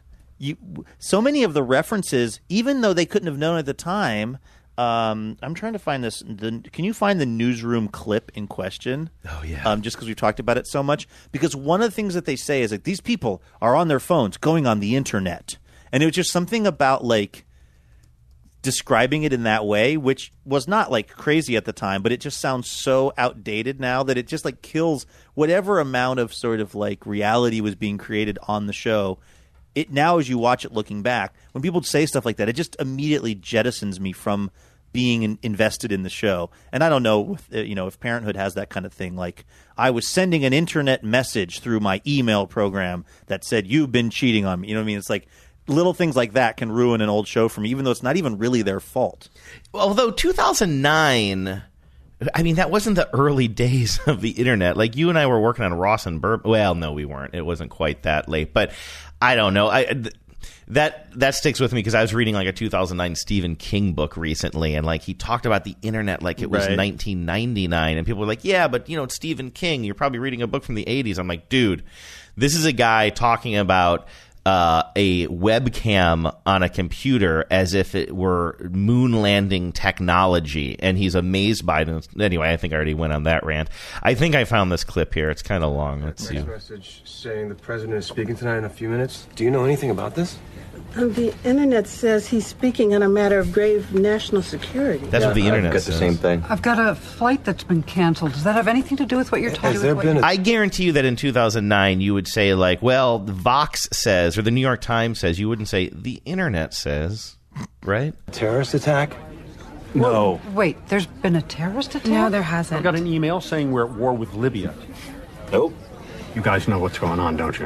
you so many of the references, even though they couldn't have known at the time. Um, I'm trying to find this. The, can you find the newsroom clip in question? Oh, yeah. Um, just because we've talked about it so much. Because one of the things that they say is like these people are on their phones going on the internet. And it was just something about like describing it in that way, which was not like crazy at the time, but it just sounds so outdated now that it just like kills whatever amount of sort of like reality was being created on the show. It now, as you watch it looking back, when people say stuff like that, it just immediately jettisons me from being in, invested in the show. And I don't know, if, you know, if Parenthood has that kind of thing. Like, I was sending an internet message through my email program that said, "You've been cheating on me." You know what I mean? It's like little things like that can ruin an old show for me, even though it's not even really their fault. Although two thousand nine, I mean, that wasn't the early days of the internet. Like, you and I were working on Ross and Burb. Well, no, we weren't. It wasn't quite that late, but I don't know. I th- that that sticks with me because I was reading like a two thousand nine Stephen King book recently, and like he talked about the internet like it was Right. nineteen ninety-nine, and people were like, "Yeah, but you know, it's Stephen King. You're probably reading a book from the eighties." I'm like, dude, this is a guy talking about uh, a webcam on a computer as if it were moon landing technology, and he's amazed by it. Anyway, I think I already went on that rant. I think I found this clip here. It's kind of long. Let's see. Text message saying the president is speaking tonight in a few minutes. Do you know anything about this? Um, the internet says he's speaking on a matter of grave national security. That's what the internet I've got says. the same thing. I've got a flight that's been canceled. Does that have anything to do with what you're talking Has there been a... I guarantee you that in two thousand nine you would say like, well, Vox says, or the New York Times says. You wouldn't say the internet says, right? terrorist attack? No. Wait, there's been a terrorist attack? No, there hasn't. I got an email saying we're at war with Libya. Nope. You guys know what's going on, don't you?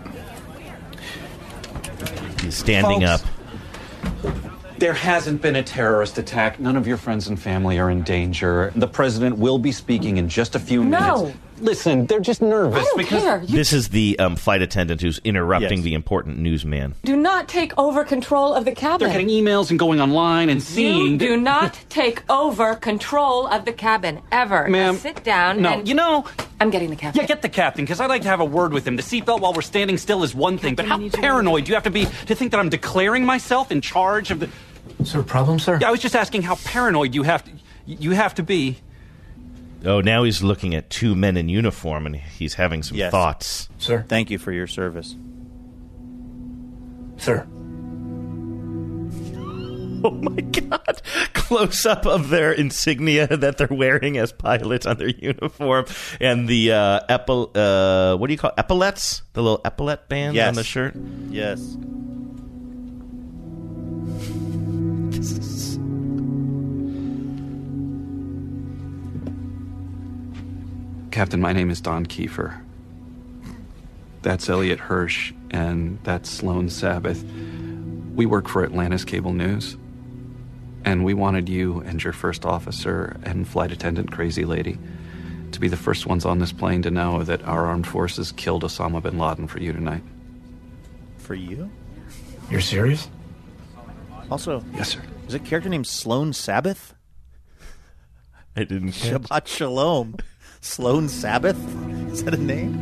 He's standing Folks, up. There hasn't been a terrorist attack. None of your friends and family are in danger. The president will be speaking in just a few No. minutes. Listen, they're just nervous I don't because care. You This is the um, flight attendant who's interrupting Yes. the important newsman. do not take over control of the cabin. they're getting emails and going online and seeing. You do not take over control of the cabin, ever. Ma'am, Now sit down no, and... you know... I'm getting the captain. Yeah, get the captain, because I'd like to have a word with him. The seatbelt while we're standing still is one thing, but how paranoid do you have to be to think that I'm declaring myself in charge of the... Is there a problem, sir? Yeah, I was just asking how paranoid you have to, you have to be. Oh, now he's looking at two men in uniform, and he's having some Yes. thoughts. Sir? Thank you for your service. Sir? Oh, my God. Close-up of their insignia that they're wearing as pilots on their uniform, and the uh, epil- uh, what do you call it? Epaulets? The little epaulette band Yes. on the shirt? Yes. This is... Captain, my name is Don Kiefer. That's Elliot Hirsch, and that's Sloan Sabbath. We work for Atlantis Cable News, and we wanted you and your first officer and flight attendant Crazy Lady to be the first ones on this plane to know that our armed forces killed Osama bin Laden for you tonight. For you? You're serious? Also, yes, sir. Is a character named Sloan Sabbath? I didn't catch. Shabbat Shalom. Sloan Sabbath? Is that a name?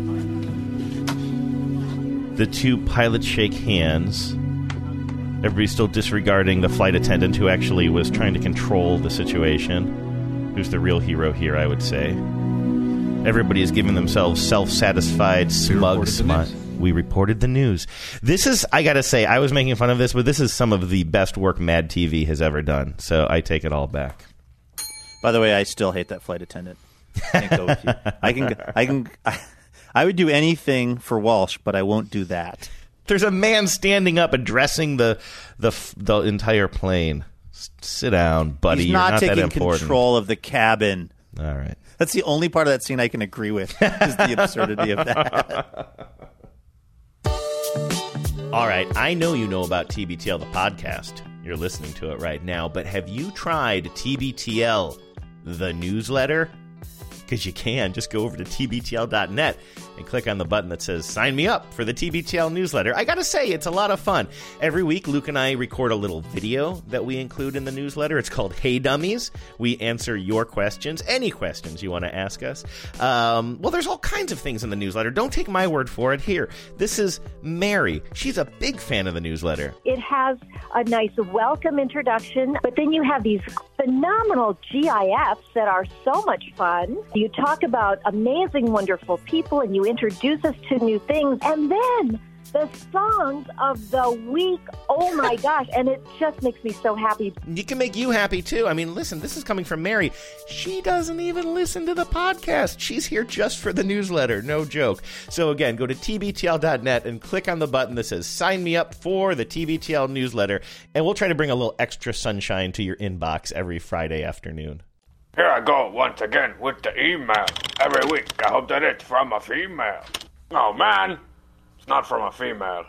The two pilots shake hands. Everybody's still disregarding the flight attendant who actually was trying to control the situation. Who's the real hero here, I would say. Everybody is giving themselves self-satisfied, smug smile. We reported the news. This is, I gotta say, I was making fun of this, but this is some of the best work Mad T V has ever done. So I take it all back. By the way, I still hate that flight attendant. Can't go with you. I can, I can, I, I would do anything for Walsh, but I won't do that. There's a man standing up addressing the the the entire plane. S- sit down, buddy. He's You're not, not taking that important. control of the cabin. All right. That's the only part of that scene I can agree with, is the absurdity of that. All right, I know you know about T B T L, the podcast. You're listening to it right now, but have you tried T B T L, the newsletter? Because you can. Just go over to T B T L dot net and click on the button that says sign me up for the T B T L newsletter. I gotta say, it's a lot of fun. Every week, Luke and I record a little video that we include in the newsletter. It's called Hey Dummies. We answer your questions, any questions you want to ask us. Um, well, there's all kinds of things in the newsletter. Don't take my word for it. Here, this is Mary. She's a big fan of the newsletter. It has a nice welcome introduction, but then you have these phenomenal G I Fs that are so much fun. You talk about amazing, wonderful people, and you introduce us to new things. And then the songs of the week, oh my gosh, and it just makes me so happy. You can make you happy, too. I mean, listen, this is coming from Mary. She doesn't even listen to the podcast. She's here just for the newsletter. No joke. So, again, go to T B T L dot net and click on the button that says sign me up for the T B T L newsletter, and we'll try to bring a little extra sunshine to your inbox every Friday afternoon. Here I go once again with the email. Every week, I hope that it's from a female. Oh, man, it's not from a female.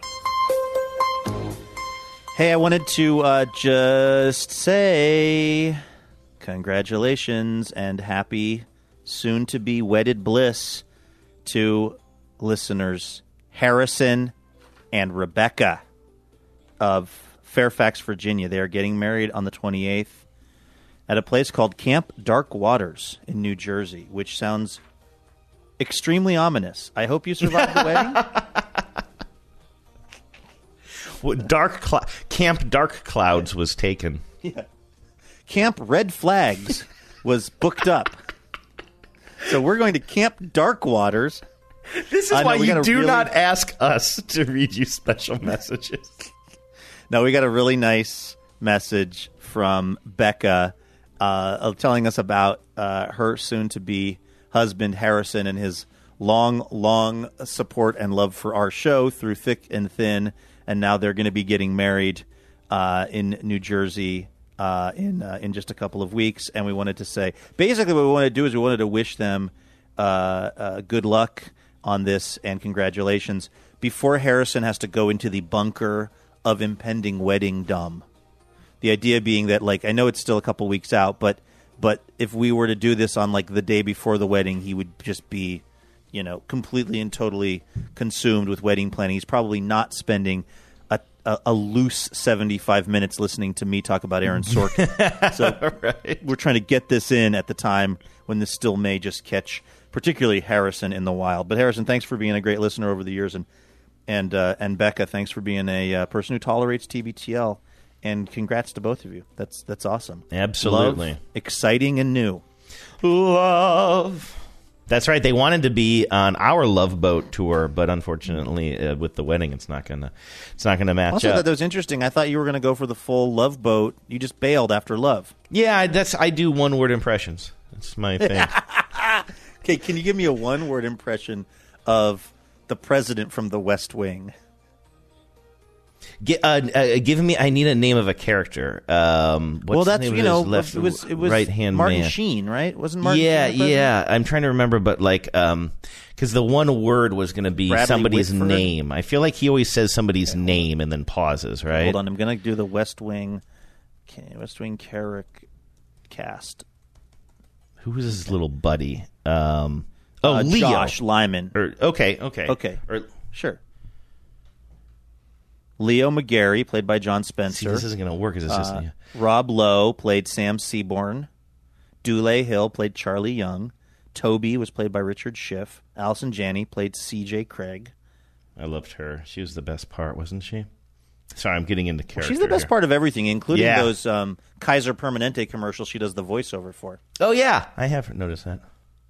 Hey, I wanted to uh, just say congratulations and happy soon-to-be wedded bliss to listeners Harrison and Rebecca of Fairfax, Virginia. They are getting married on the twenty-eighth. At a place called Camp Dark Waters in New Jersey, which sounds extremely ominous. I hope you survived the wedding. Well, dark cl- Camp Dark Clouds was taken. Yeah. Camp Red Flags was booked up. So we're going to Camp Dark Waters. This is uh, why no, you do really... not ask us to read you special messages. No, we got a really nice message from Becca. Uh, telling us about uh, her soon-to-be husband, Harrison, and his long, long support and love for our show through thick and thin. And now they're going to be getting married uh, in New Jersey uh, in uh, in just a couple of weeks. And we wanted to say, basically what we wanted to do is we wanted to wish them uh, uh, good luck on this and congratulations before Harrison has to go into the bunker of impending wedding-dom. The idea being that, like, I know it's still a couple weeks out, but but if we were to do this on, like, the day before the wedding, he would just be, you know, completely and totally consumed with wedding planning. He's probably not spending a, a, a loose seventy-five minutes listening to me talk about Aaron Sorkin. So right. We're trying to get this in at the time when this still may just catch, particularly Harrison in the wild. But Harrison, thanks for being a great listener over the years, and and uh, and Becca, thanks for being a uh, person who tolerates T B T L. And congrats to both of you. That's that's awesome. Absolutely. Love, exciting and new. Love. That's right. They wanted to be on our Love Boat tour, but unfortunately, uh, with the wedding, it's not gonna it's not gonna match also, up. Also, that was interesting. I thought you were going to go for the full Love Boat. You just bailed after Love. Yeah, that's I do one word impressions. That's my thing. Okay, can you give me a one word impression of the president from The West Wing? Get, uh, uh, give me. I need a name of a character. Um, what's well, that's the name you of know, left, it was it was right hand Martin man. Sheen, right? Wasn't Martin? Yeah, Sheen the yeah. I'm trying to remember, but like, um, because the one word was going to be Bradley somebody's Whitford? name. I feel like he always says somebody's okay. name and then pauses. Right. Hold on, I'm going to do the West Wing. Okay, West Wing Carrick cast. Who was his little buddy? Um, oh, uh, Leo. Josh Lyman. Or, okay, okay, okay, or, sure. Leo McGarry, played by John Spencer. See, this isn't going to work as assistant. Uh, Rob Lowe played Sam Seaborn. Dule Hill played Charlie Young. Toby was played by Richard Schiff. Allison Janney played C J Craig. I loved her. She was the best part, wasn't she? Sorry, I'm getting into character. Well, she's the best here. part of everything, including yeah. those um, Kaiser Permanente commercials she does the voiceover for. Oh, yeah. I have noticed that.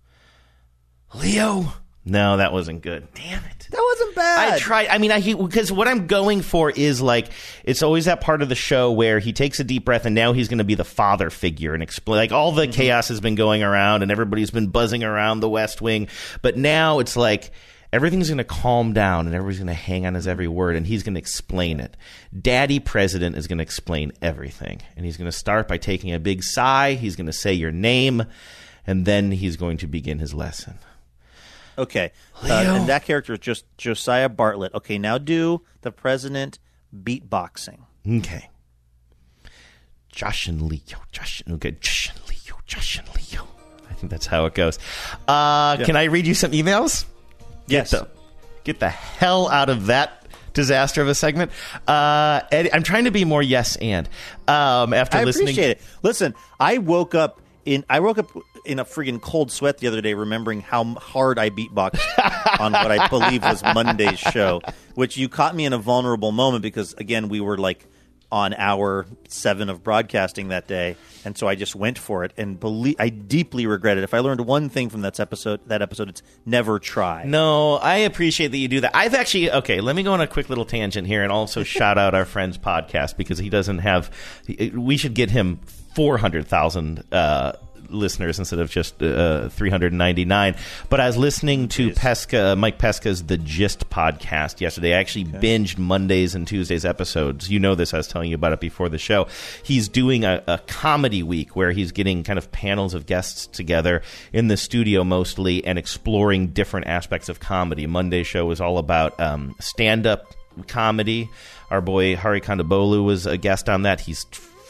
Leo. No, that wasn't good. Damn it. That wasn't bad. I tried. I mean, I because what I'm going for is like it's always that part of the show where he takes a deep breath and now he's going to be the father figure and explain. Like all the mm-hmm. chaos has been going around and everybody's been buzzing around the West Wing, but now it's like everything's going to calm down and everybody's going to hang on his every word and he's going to explain it. Daddy President is going to explain everything, and he's going to start by taking a big sigh. He's going to say your name, and then he's going to begin his lesson. Okay, uh, and that character is just Josiah Bartlett. Okay, now do the president beatboxing. Okay. Josh and Leo, Josh and okay, Josh and Leo, Josh and Leo. I That's how it goes. Uh, Yeah. Can I read you some emails? Yes. Get the, get the hell out of that disaster of a segment. Uh, Eddie, I'm trying to be more yes and. Um, after I listening, appreciate it. Listen, I woke up in I woke up in a friggin' cold sweat the other day, remembering how hard I beatboxed on what I believe was Monday's show, which you caught me in a vulnerable moment because, again, we were like on hour seven of broadcasting that day, and so I just went for it. And believe, I deeply regret it. If I learned one thing from that episode, that episode, it's never try. No, I appreciate that you do that. I've actually okay. Let me go on a quick little tangent here, and also shout out our friend's podcast because he doesn't have. We should get him four hundred thousand. Uh, listeners instead of just uh, three hundred ninety-nine. But I was listening to Pesca, Mike Pesca's The Gist podcast yesterday. I actually okay. binged Mondays and Tuesdays episodes. You know this. I was telling you about it before the show. He's doing a, a comedy week where he's getting kind of panels of guests together in the studio mostly and exploring different aspects of comedy. Monday's show was all about um, stand-up comedy. Our boy Hari Kondabolu was a guest on that. He's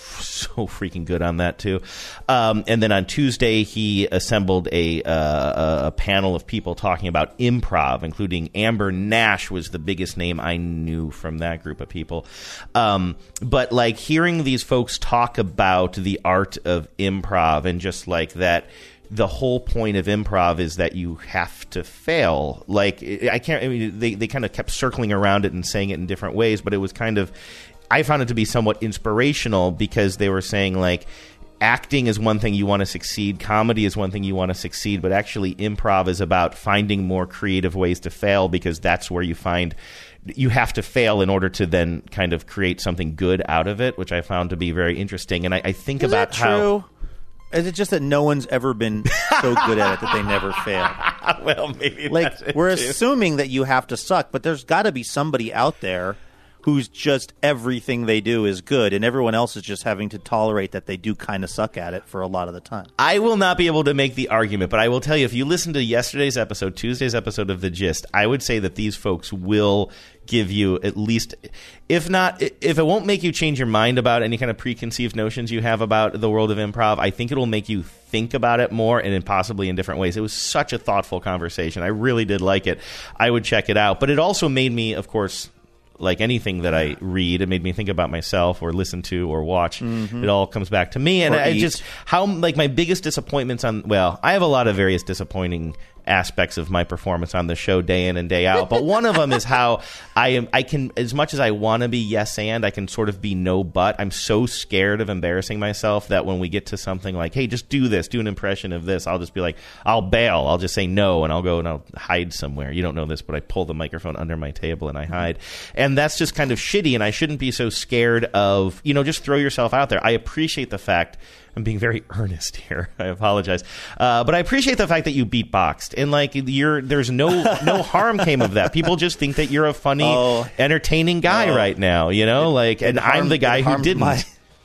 so freaking good on that too. Um, and then on Tuesday, he assembled a, uh, a panel of people talking about improv, including Amber Nash was the biggest name I knew from that group of people. Um, but like hearing these folks talk about the art of improv and just like that, the whole point of improv is that you have to fail. Like I can't, I mean, they, they kind of kept circling around it and saying it in different ways, but it was kind of, I found it to be somewhat inspirational because they were saying, like, acting is one thing you want to succeed, comedy is one thing you want to succeed, but actually improv is about finding more creative ways to fail because that's where you find you have to fail in order to then kind of create something good out of it, which I found to be very interesting. And I, I think is about that true? how... Is it just that no one's ever been so good at it that they never fail? Well, maybe like that's it we're too. assuming that you have to suck, but there's got to be somebody out there who's just everything they do is good, and everyone else is just having to tolerate that they do kind of suck at it for a lot of the time. I will not be able to make the argument, but I will tell you, if you listen to yesterday's episode, Tuesday's episode of The Gist, I would say that these folks will give you at least, if not, if it won't make you change your mind about any kind of preconceived notions you have about the world of improv, I think it'll make you think about it more and possibly in different ways. It was such a thoughtful conversation. I really did like it. I would check it out. But it also made me, of course, like anything that I read, it made me think about myself or listen to or watch. Mm-hmm. It all comes back to me. And or I eat. just, how, like, my biggest disappointments on, well, I have a lot of various disappointing aspects of my performance on the show day in and day out. But one of them is how I am, I can, as much as I want to be yes and, I can sort of be no but. I'm so scared of embarrassing myself that when we get to something like, hey, just do this, do an impression of this, I'll just be like, I'll bail. I'll just say no, and I'll go and I'll hide somewhere. You don't know this, but I pull the microphone under my table and I hide. And that's just kind of shitty, and I shouldn't be so scared of, you know, just throw yourself out there. I appreciate the fact, I'm being very earnest here. I apologize. Uh, but I appreciate the fact that you beatboxed. And, like, you're, there's no no harm came of that. People just think that you're a funny, oh, entertaining guy oh, right now, you know? It, like, and harmed, I'm the guy who didn't. My,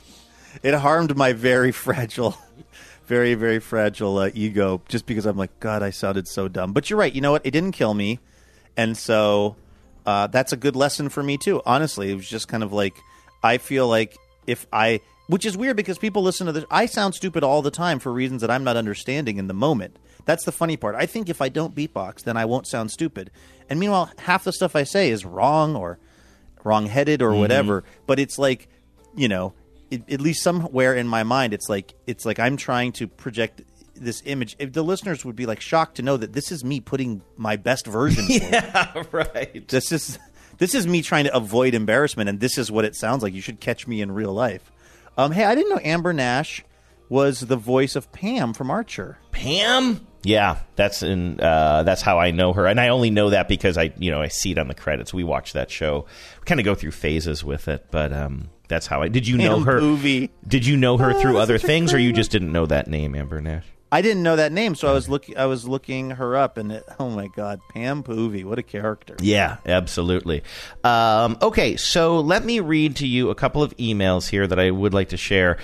it harmed my very fragile, very, very fragile uh, ego just because I'm like, God, I sounded so dumb. But you're right. You know what? It didn't kill me. And so uh, that's a good lesson for me, too. Honestly, it was just kind of like, I feel like if I... Which is weird because people listen to this. I sound stupid all the time for reasons that I'm not understanding in the moment. That's the funny part. I think if I don't beatbox, then I won't sound stupid. And meanwhile, half the stuff I say is wrong or wrong-headed or mm-hmm. whatever. But it's like, you know, it, at least somewhere in my mind, it's like it's like I'm trying to project this image. If the listeners would be like shocked to know that this is me putting my best version. Yeah, forward. Right. This is this is me trying to avoid embarrassment, and this is what it sounds like. You should catch me in real life. Um, hey, I didn't know Amber Nash was the voice of Pam from Archer. Pam? Yeah, that's in. Uh, that's how I know her, and I only know that because I, you know, I see it on the credits. We watch that show. We kind of go through phases with it, but um, that's how I. Did you know Pam her? Poovey. Did you know her oh, through other things, or you just didn't know that name, Amber Nash? I didn't know that name, so I was looking. I was looking her up, and it, oh my God, Pam Poovey, what a character! Yeah, absolutely. Um, okay, so let me read to you a couple of emails here that I would like to share.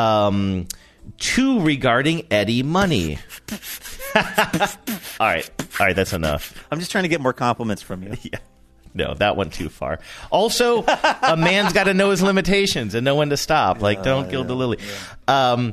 Um, two regarding Eddie Money. all right, all right, that's enough. I'm just trying to get more compliments from you. Yeah. No, that went too far. Also, a man's got to know his limitations and know when to stop. Like, don't uh, gild yeah, the lily. Yeah. Um,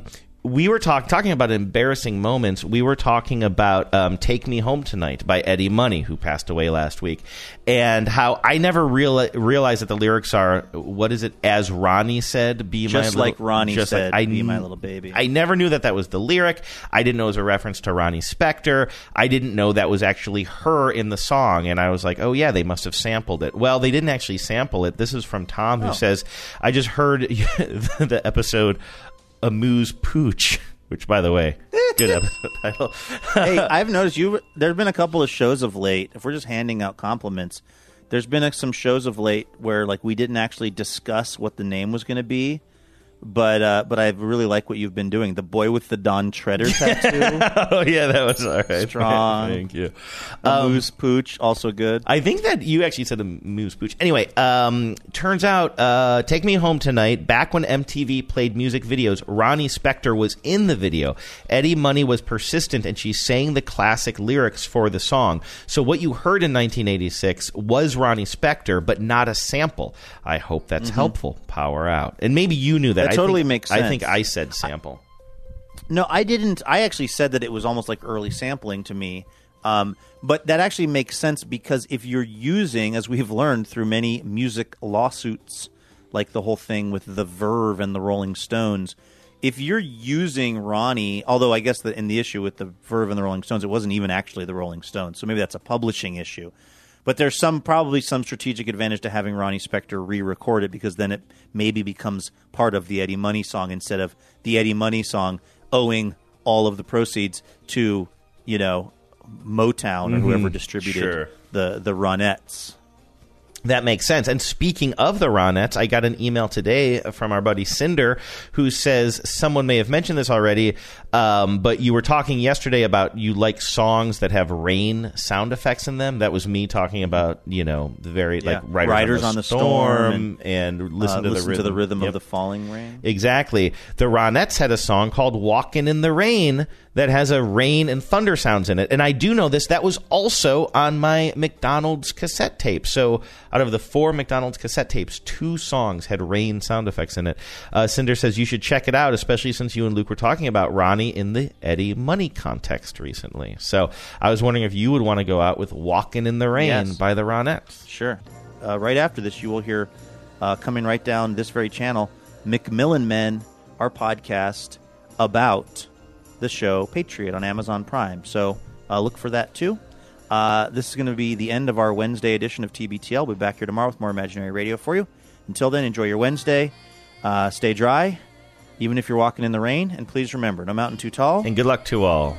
we were talk, talking about embarrassing moments. We were talking about um, Take Me Home Tonight by Eddie Money, who passed away last week, and how I never reali- realized that the lyrics are, what is it, as Ronnie said, be Just my little... like Ronnie just said, like, I, be my little baby. I never knew that that was the lyric. I didn't know it was a reference to Ronnie Spector. I didn't know that was actually her in the song, and I was like, oh yeah, they must have sampled it. Well, they didn't actually sample it. This is from Tom, who Oh. says, I just heard the episode Amuse Pooch, which, by the way, good episode title. Hey, I've noticed you. There's been a couple of shows of late. If we're just handing out compliments, there's been uh, some shows of late where like we didn't actually discuss what the name was going to be, but uh, but I really like what you've been doing. The boy with the Don Treader tattoo. Oh yeah, that was all right. Strong. Thank you. Amuse Pooch, also good. I think that you actually said Amuse Pooch. Anyway, um, turns out, uh, Take Me Home Tonight, back when M T V played music videos, Ronnie Spector was in the video. Eddie Money was persistent, and she sang the classic lyrics for the song. So what you heard in nineteen eighty-six was Ronnie Spector, but not a sample. I hope that's Mhm. helpful. Power out. And maybe you knew that. That I totally think, makes I sense. think I said sample. No, I didn't. I actually said that it was almost like early sampling to me. Um, but that actually makes sense because if you're using, as we've learned through many music lawsuits, like the whole thing with the Verve and the Rolling Stones, if you're using Ronnie, although I guess that in the issue with the Verve and the Rolling Stones, it wasn't even actually the Rolling Stones, so maybe that's a publishing issue. But there's some probably some strategic advantage to having Ronnie Spector re-record it because then it maybe becomes part of the Eddie Money song instead of the Eddie Money song owing all of the proceeds to, you know, Motown or Mhm. whoever distributed Sure. the the Ronettes. That makes sense. And speaking of the Ronettes, I got an email today from our buddy Cinder who says, someone may have mentioned this already, um, but you were talking yesterday about you like songs that have rain sound effects in them. That was me talking about, you know, the very, Yeah. like, Riders, Riders on the Storm, and, and, listen, uh, to, the listen rhythm. to the rhythm Yep. of the falling rain. Exactly. The Ronettes had a song called Walkin' in the Rain that has a rain and thunder sounds in it. And I do know this. That was also on my McDonald's cassette tape. So out of the four McDonald's cassette tapes, two songs had rain sound effects in it. Uh, Cinder says you should check it out, especially since you and Luke were talking about Ronnie in the Eddie Money context recently. So I was wondering if you would want to go out with Walkin' in the Rain Yes. by the Ronettes. Sure. Uh, right after this, you will hear, uh, coming right down this very channel, McMillan Men, our podcast about the show Patriot on Amazon Prime. So uh, look for that too. Uh, this is going to be the end of our Wednesday edition of T B T L. We'll be back here tomorrow with more Imaginary Radio for you. Until then, enjoy your Wednesday. Uh, stay dry, even if you're walking in the rain. And please remember, no mountain too tall. And good luck to all.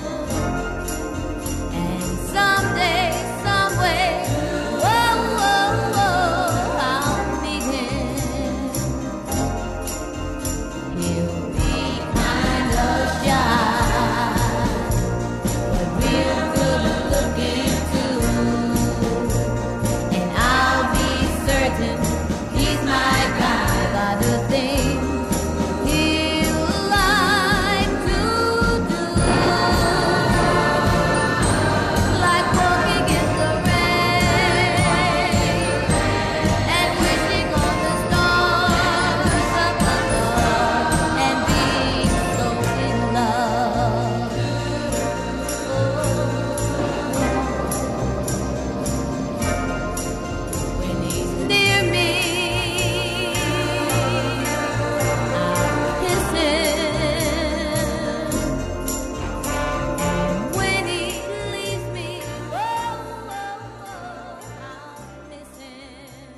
Someday, someway, whoa, whoa, whoa, I'll meet him. He'll be kind of shy, but real good looking too. And I'll be certain he's my guy by the things he'll like to do. Like walking in the rain and wishing on the stars up above and being so in love. When he's near me, I'll kiss him. And when he leaves me, whoa, whoa, whoa, I'll miss him.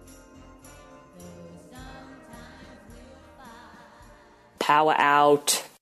Though sometimes we'll fight. Power out.